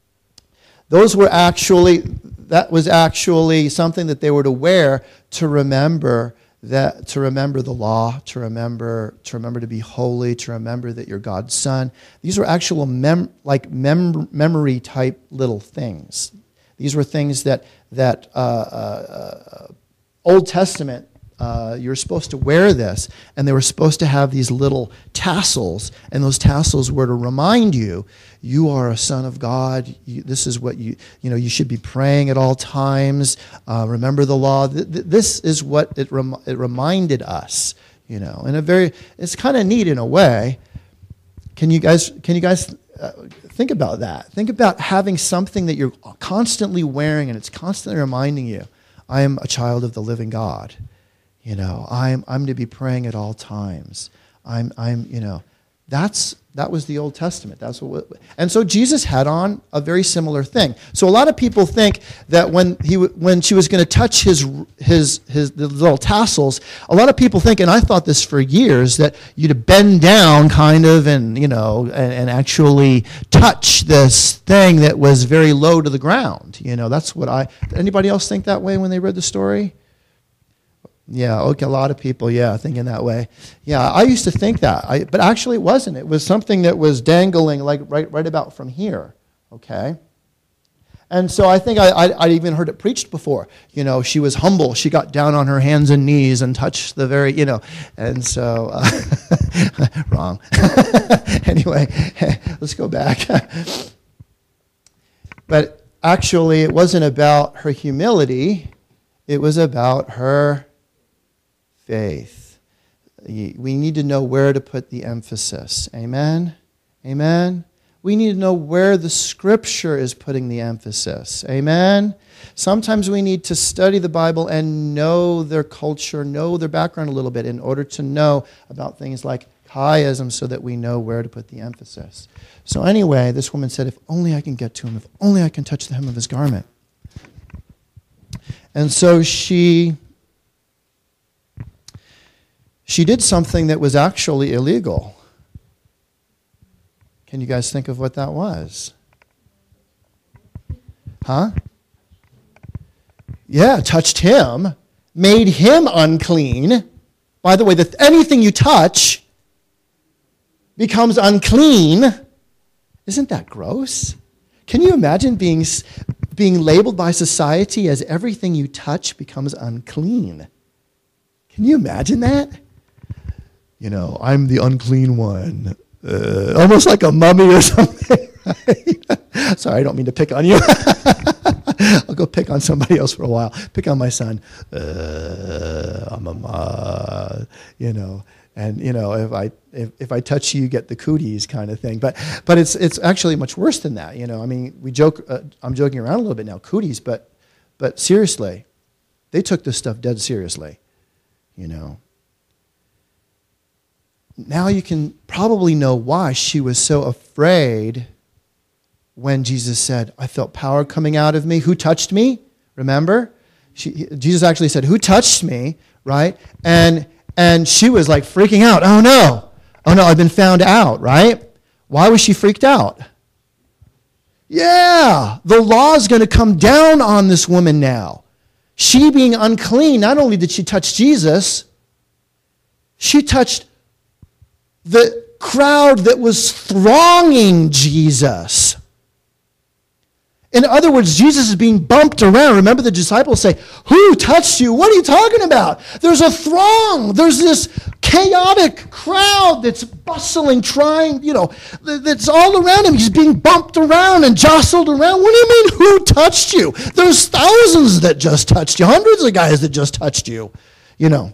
Those were actually, that was actually something that they were to wear to remember that to remember the law, to remember to remember to be holy, to remember that you're God's son. These were actual mem, like mem, memory type little things. These were things that that uh, uh, Old Testament, uh, you were supposed to wear this, and they were supposed to have these little tassels, and those tassels were to remind you, you are a son of God. You, this is what you, you know, you should be praying at all times. Uh, remember the law. Th- th- this is what it, rem- it reminded us, you know, in a very, it's kind of neat in a way. Can you guys, can you guys uh, think about that? Think about having something that you're constantly wearing, and it's constantly reminding you, I am a child of the living God. You know, I'm I'm to be praying at all times. I'm I'm you know, that's that was the Old Testament. That's what, and so Jesus had on a very similar thing. So a lot of people think that when he when she was going to touch his his his the little tassels, a lot of people think, and I thought this for years, that you'd bend down kind of and you know and, and actually touch this thing that was very low to the ground. You know, that's what I. Anybody else think that way when they read the story? Yeah, okay, a lot of people, yeah, thinking that way. Yeah, I used to think that, I, but actually it wasn't. It was something that was dangling like right, right about from here, okay? And so I think I, I, I even heard it preached before. You know, she was humble. She got down on her hands and knees and touched the very, you know, and so, uh, wrong. Anyway, let's go back. But actually it wasn't about her humility. It was about her faith. We need to know where to put the emphasis. Amen? Amen? We need to know where the Scripture is putting the emphasis. Amen? Sometimes we need to study the Bible and know their culture, know their background a little bit in order to know about things like chiasm so that we know where to put the emphasis. So anyway, this woman said, if only I can get to him, if only I can touch the hem of his garment. And so she... She did something that was actually illegal. Can you guys think of what that was? Huh? Yeah, touched him, made him unclean. By the way, that anything you touch becomes unclean. Isn't that gross? Can you imagine being, being labeled by society as everything you touch becomes unclean? Can you imagine that? You know, I'm the unclean one. Uh, almost like a mummy or something. Right? Sorry, I don't mean to pick on you. I'll go pick on somebody else for a while. Pick on my son. Uh, I'm a ma, you know. And, you know, if I if, if I touch you, you get the cooties kind of thing. But but it's it's actually much worse than that. You know, I mean, we joke. Uh, I'm joking around a little bit now, cooties. But but seriously, they took this stuff dead seriously. You know. Now you can probably know why she was so afraid when Jesus said, I felt power coming out of me. Who touched me? Remember? She, Jesus actually said, who touched me? Right? And and she was like freaking out. Oh no. Oh no, I've been found out, right? Why was she freaked out? Yeah, the law is going to come down on this woman now. She being unclean, not only did she touch Jesus, she touched the crowd that was thronging Jesus. In other words, Jesus is being bumped around. Remember the disciples say, who touched you? What are you talking about? There's a throng. There's this chaotic crowd that's bustling, trying, you know, that's all around him. He's being bumped around and jostled around. What do you mean, who touched you? There's thousands that just touched you, hundreds of guys that just touched you, you know.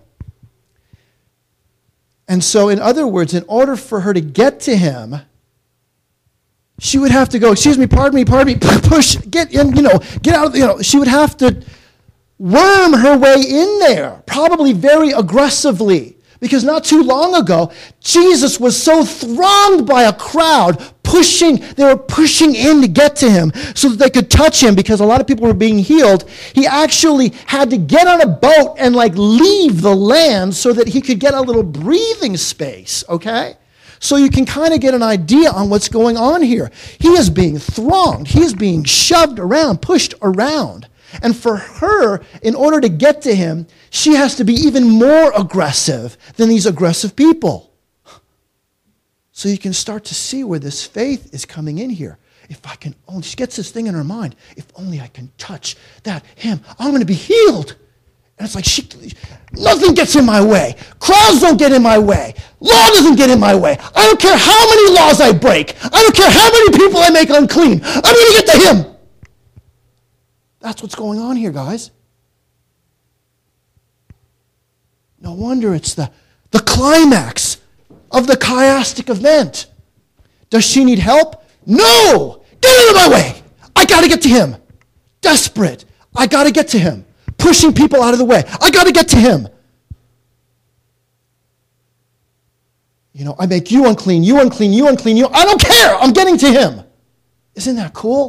And so, in other words, in order for her to get to him, she would have to go, excuse me, pardon me, pardon me, push, get in, you know, get out of, you know, she would have to worm her way in there, probably very aggressively, Because not too long ago, Jesus was so thronged by a crowd, pushing, they were pushing in to get to him so that they could touch him because a lot of people were being healed. He actually had to get on a boat and like leave the land so that he could get a little breathing space, okay? So you can kind of get an idea on what's going on here. He is being thronged. He is being shoved around, pushed around. And for her, in order to get to him, she has to be even more aggressive than these aggressive people. So you can start to see where this faith is coming in here. If I can only, she gets this thing in her mind, if only I can touch that, him, I'm going to be healed. And it's like, she, nothing gets in my way. Crowds don't get in my way. Law doesn't get in my way. I don't care how many laws I break. I don't care how many people I make unclean. I'm going to get to him. That's what's going on here, guys. No wonder it's the, the climax of the chiastic event. Does she need help? No! Get out of my way! I got to get to him. Desperate. I got to get to him. Pushing people out of the way. I got to get to him. You know, I make you unclean, you unclean, you unclean, you. I don't care. I'm getting to him. Isn't that cool?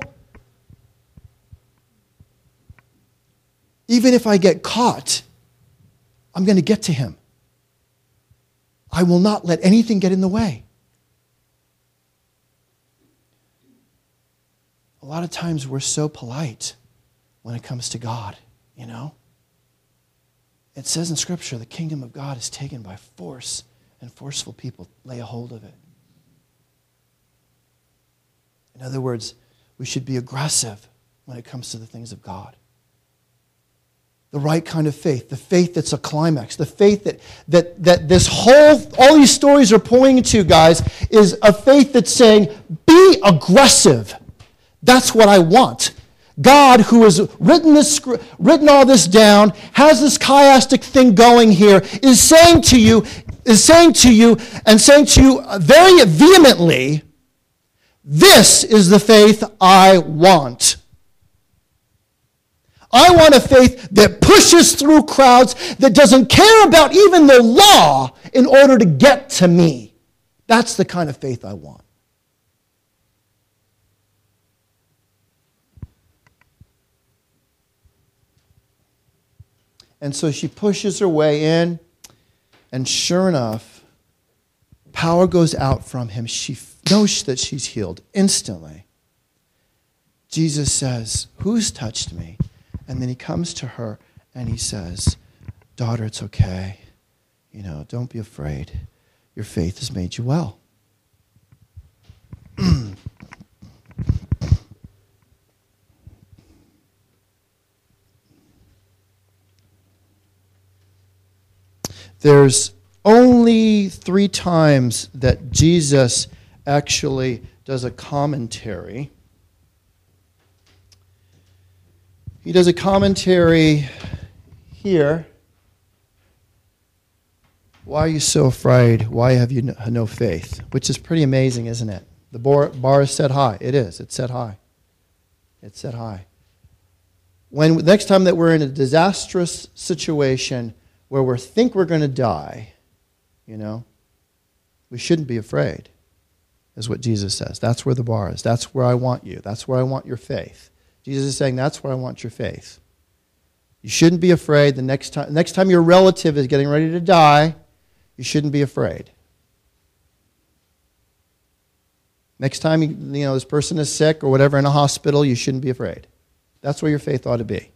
Even if I get caught, I'm going to get to him. I will not let anything get in the way. A lot of times we're so polite when it comes to God, you know. It says in Scripture, the kingdom of God is taken by force, and forceful people lay a hold of it. In other words, we should be aggressive when it comes to the things of God. The right kind of faith, the faith that's a climax, the faith that, that, that this whole, all these stories are pointing to, guys, is a faith that's saying, be aggressive. That's what I want. God, who has written this, written all this down, has this chiastic thing going here, is saying to you, is saying to you, and saying to you very vehemently, this is the faith I want. I want a faith that pushes through crowds, that doesn't care about even the law in order to get to me. That's the kind of faith I want. And so she pushes her way in, and sure enough, power goes out from him. She knows that she's healed instantly. Jesus says, "Who's touched me?" And then he comes to her and he says, "Daughter, it's okay. You know, don't be afraid. Your faith has made you well." There's only three times that Jesus actually does a commentary. He does a commentary here. Why are you so afraid? Why have you no, no faith? Which is pretty amazing, isn't it? The bar, bar is set high. It is. It's set high. It's set high. When next time that we're in a disastrous situation where we think we're going to die, you know, we shouldn't be afraid, is what Jesus says. That's where the bar is. That's where I want you. That's where I want your faith. Jesus is saying, that's where I want your faith. You shouldn't be afraid the next time, next time your relative is getting ready to die, you shouldn't be afraid. Next time you know this person is sick or whatever in a hospital, you shouldn't be afraid. That's where your faith ought to be.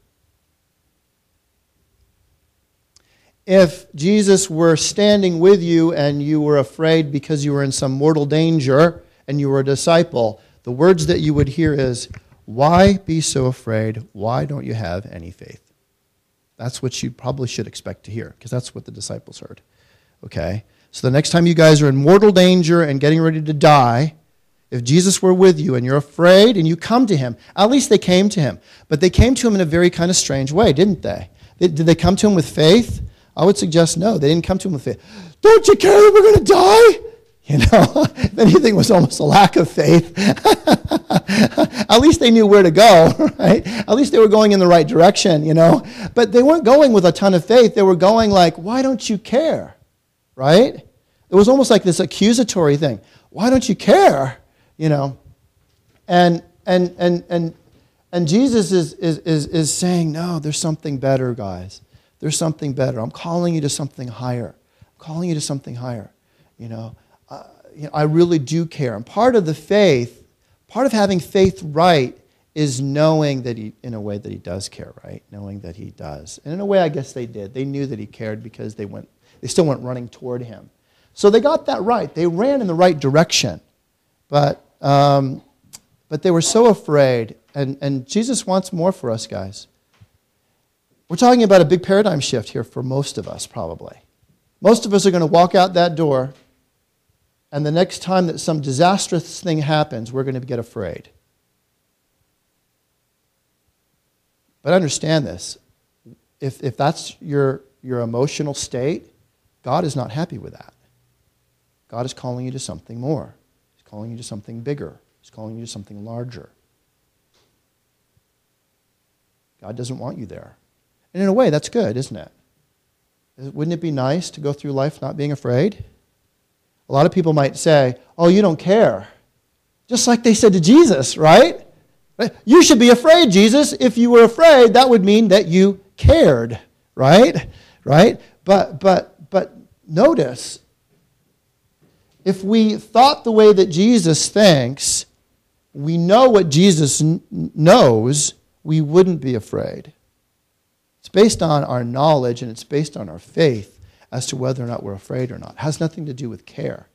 If Jesus were standing with you and you were afraid because you were in some mortal danger and you were a disciple, the words that you would hear is, "Why be so afraid? Why don't you have any faith?" That's what you probably should expect to hear, because that's what the disciples heard. Okay? So the next time you guys are in mortal danger and getting ready to die, if Jesus were with you and you're afraid and you come to him, at least they came to him. But they came to him in a very kind of strange way, didn't they? Did they come to him with faith? I would suggest no. They didn't come to him with faith. "Don't you care that we're going to die?" You know, if anything was almost a lack of faith. At least they knew where to go, right? At least they were going in the right direction, you know. But they weren't going with a ton of faith. They were going like, "Why don't you care?" right? It was almost like this accusatory thing. Why don't you care? You know, and and and and and Jesus is is is is saying, no, there's something better, guys. There's something better. I'm calling you to something higher. I'm calling you to something higher. You know, uh, you know, I really do care. And part of the faith, part of having faith right, is knowing that he, in a way, that he does care, right? Knowing that he does. And in a way, I guess they did. They knew that he cared because they went, they still went running toward him. So they got that right. They ran in the right direction. But um, but they were so afraid. And, and Jesus wants more for us, guys. We're talking about a big paradigm shift here for most of us, probably. Most of us are going to walk out that door, and the next time that some disastrous thing happens, we're going to get afraid. But understand this. If, if that's your, your emotional state, God is not happy with that. God is calling you to something more. He's calling you to something bigger. He's calling you to something larger. God doesn't want you there. And in a way, that's good, isn't it? Wouldn't it be nice to go through life not being afraid? A lot of people might say, oh, you don't care. Just like they said to Jesus, right? You should be afraid, Jesus. If you were afraid, that would mean that you cared, right? Right? But but but notice, if we thought the way that Jesus thinks, we know what Jesus n- knows, we wouldn't be afraid. It's based on our knowledge and it's based on our faith as to whether or not we're afraid or not. It has nothing to do with care.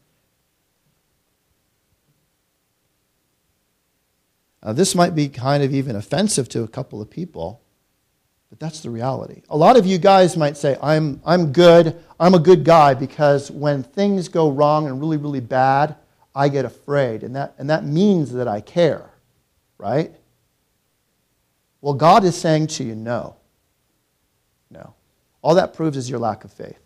Now, this might be kind of even offensive to a couple of people, but that's the reality. A lot of you guys might say, I'm, I'm good, I'm a good guy, because when things go wrong and really, really bad, I get afraid, and that, and that means that I care, right? Well, God is saying to you, no. No. All that proves is your lack of faith.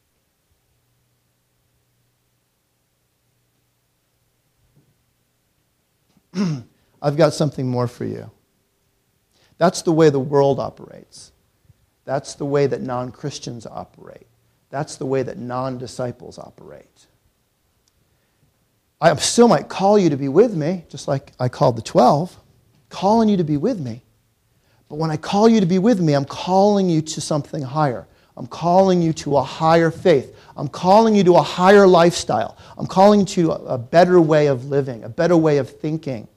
I've got something more for you. That's the way the world operates. That's the way that non-Christians operate. That's the way that non-disciples operate. I still might call you to be with me, just like I called the twelve, calling you to be with me. But when I call you to be with me, I'm calling you to something higher. I'm calling you to a higher faith. I'm calling you to a higher lifestyle. I'm calling you to a better way of living, a better way of thinking.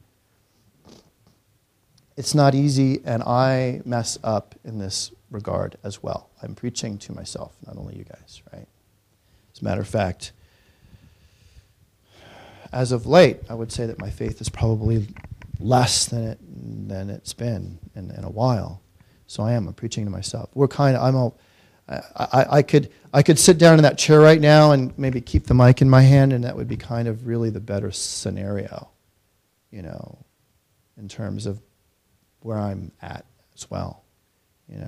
It's not easy, and I mess up in this regard as well. I'm preaching to myself, not only you guys, right? As a matter of fact, as of late, I would say that my faith is probably less than it than it's been in, in a while. So I am. I'm preaching to myself. We're kind of. I'm all. I, I, I could I could sit down in that chair right now and maybe keep the mic in my hand, and that would be kind of really the better scenario, you know, in terms of where I'm at as well, you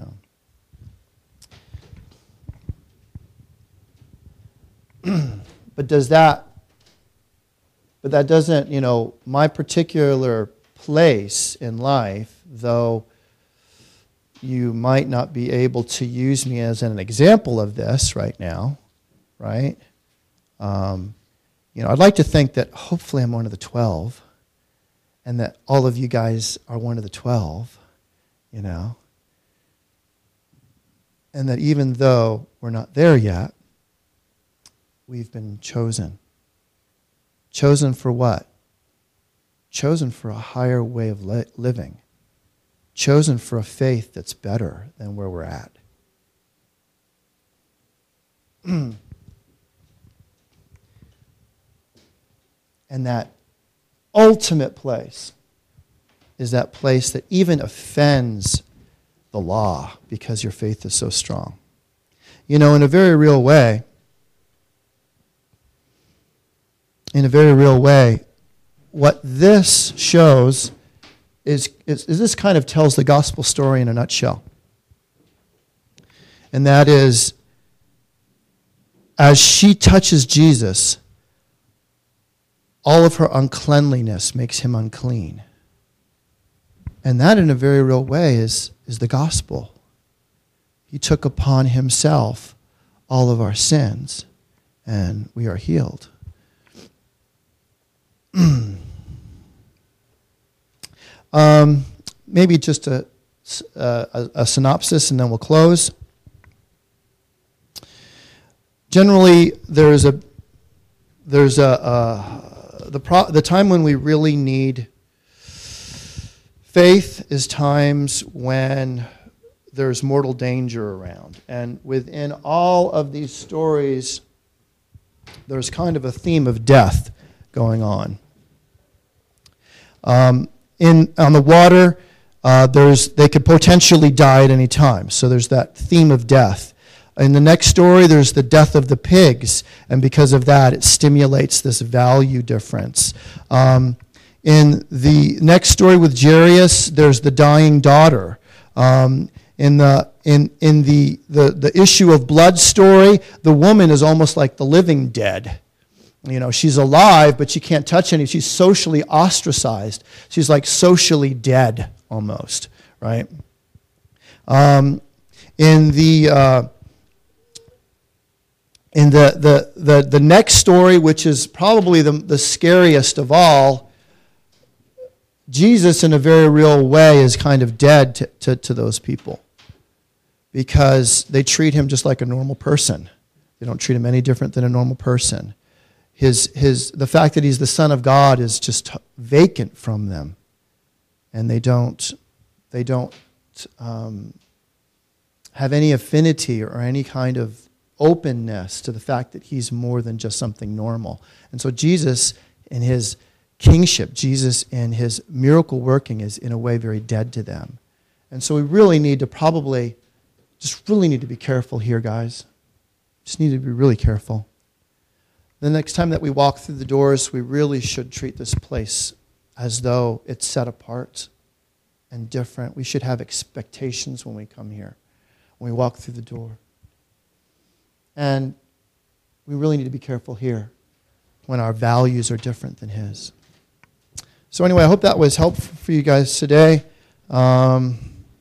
know. But does that? But that doesn't, you know, my particular place in life, though you might not be able to use me as an example of this right now, right? Um, you know, I'd like to think that hopefully I'm one of the twelve, and that all of you guys are one of the twelve, you know. And that even though we're not there yet, we've been chosen. Chosen for what? Chosen for a higher way of li- living. Chosen for a faith that's better than where we're at. And that ultimate place is that place that even offends the law because your faith is so strong. You know, in a very real way, in a very real way, what this shows is, is, is this kind of tells the gospel story in a nutshell. And that is, as she touches Jesus, all of her uncleanliness makes him unclean. And that, in a very real way, is, is the gospel. He took upon himself all of our sins, and we are healed. um, maybe just a, a, a synopsis, and then we'll close. Generally, there's a there's a, a the pro, the time when we really need faith is times when there's mortal danger around. And within all of these stories, there's kind of a theme of death going on. Um, in on the water, uh, there's they could potentially die at any time. So there's that theme of death. In the next story, there's the death of the pigs, and because of that, it stimulates this value difference. Um, in the next story with Jairus, there's the dying daughter. Um, in the in in the, the the issue of blood story, the woman is almost like the living dead. You know, she's alive, but she can't touch any. She's socially ostracized. She's like socially dead almost, right? Um, in the uh, In the, the, the, the next story, which is probably the, the scariest of all, Jesus, in a very real way, is kind of dead to, to, to those people because they treat him just like a normal person. They don't treat him any different than a normal person. His, his, the fact that he's the Son of God is just vacant from them, and they don't, they don't um, have any affinity or any kind of openness to the fact that he's more than just something normal. And so Jesus, in his kingship, Jesus in his miracle working, is in a way very dead to them. And so we really need to probably, just really need to be careful here, guys. Just need to be really careful. The next time that we walk through the doors, we really should treat this place as though it's set apart and different. We should have expectations when we come here, when we walk through the door. And we really need to be careful here when our values are different than his. So anyway, I hope that was helpful for you guys today. Um,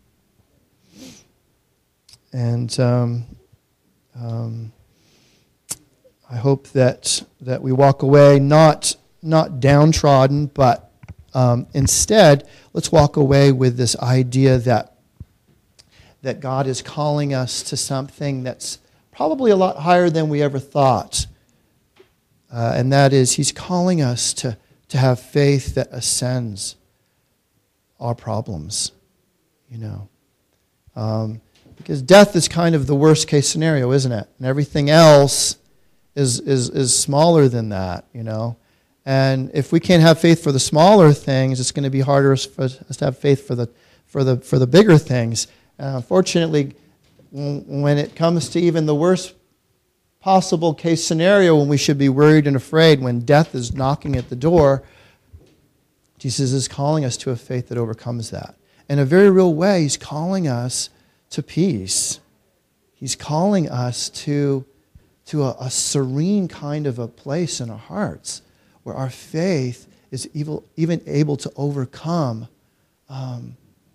and um, um, I hope that that we walk away not not downtrodden, but um, instead, let's walk away with this idea that that God is calling us to something that's probably a lot higher than we ever thought. Uh, and that is, he's calling us to, to have faith that ascends our problems, you know. Um, because death is kind of the worst case scenario, isn't it? And everything else is, is, is smaller than that, you know. And if we can't have faith for the smaller things, it's going to be harder for us to have faith for the, for the, for the bigger things. Uh, unfortunately, when it comes to even the worst possible case scenario, when we should be worried and afraid, when death is knocking at the door, Jesus is calling us to a faith that overcomes that. In a very real way, he's calling us to peace. He's calling us to, to a, a serene kind of a place in our hearts where our faith is evil, even able to overcome um,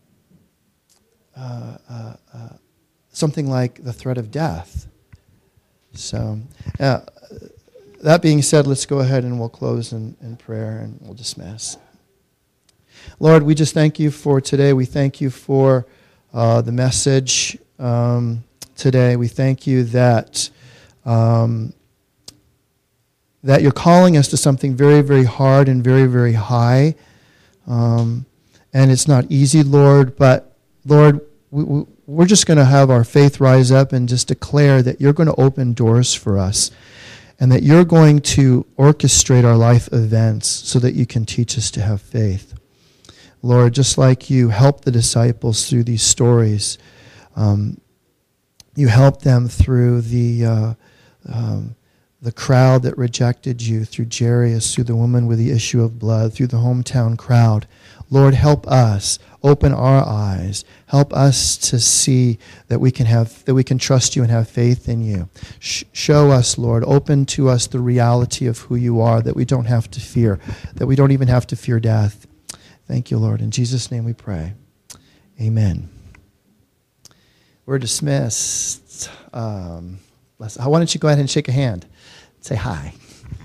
uh, uh, uh, something like the threat of death. So, uh, that being said, let's go ahead and we'll close in, in prayer and we'll dismiss. Lord, we just thank you for today. We thank you for uh, the message um, today. We thank you that um, that you're calling us to something very, very hard and very, very high. Um, and it's not easy, Lord, but Lord, we, we We're just going to have our faith rise up and just declare that you're going to open doors for us and that you're going to orchestrate our life events so that you can teach us to have faith. Lord, just like you helped the disciples through these stories, um, you helped them through the uh, um, the crowd that rejected you, through Jairus, through the woman with the issue of blood, through the hometown crowd. Lord, help us. Open our eyes. Help us to see that we can have, that we can trust you and have faith in you. Sh- show us, Lord. Open to us the reality of who you are, that we don't have to fear, that we don't even have to fear death. Thank you, Lord. In Jesus' name we pray. Amen. We're dismissed. Um, why don't you go ahead and shake a hand Say hi.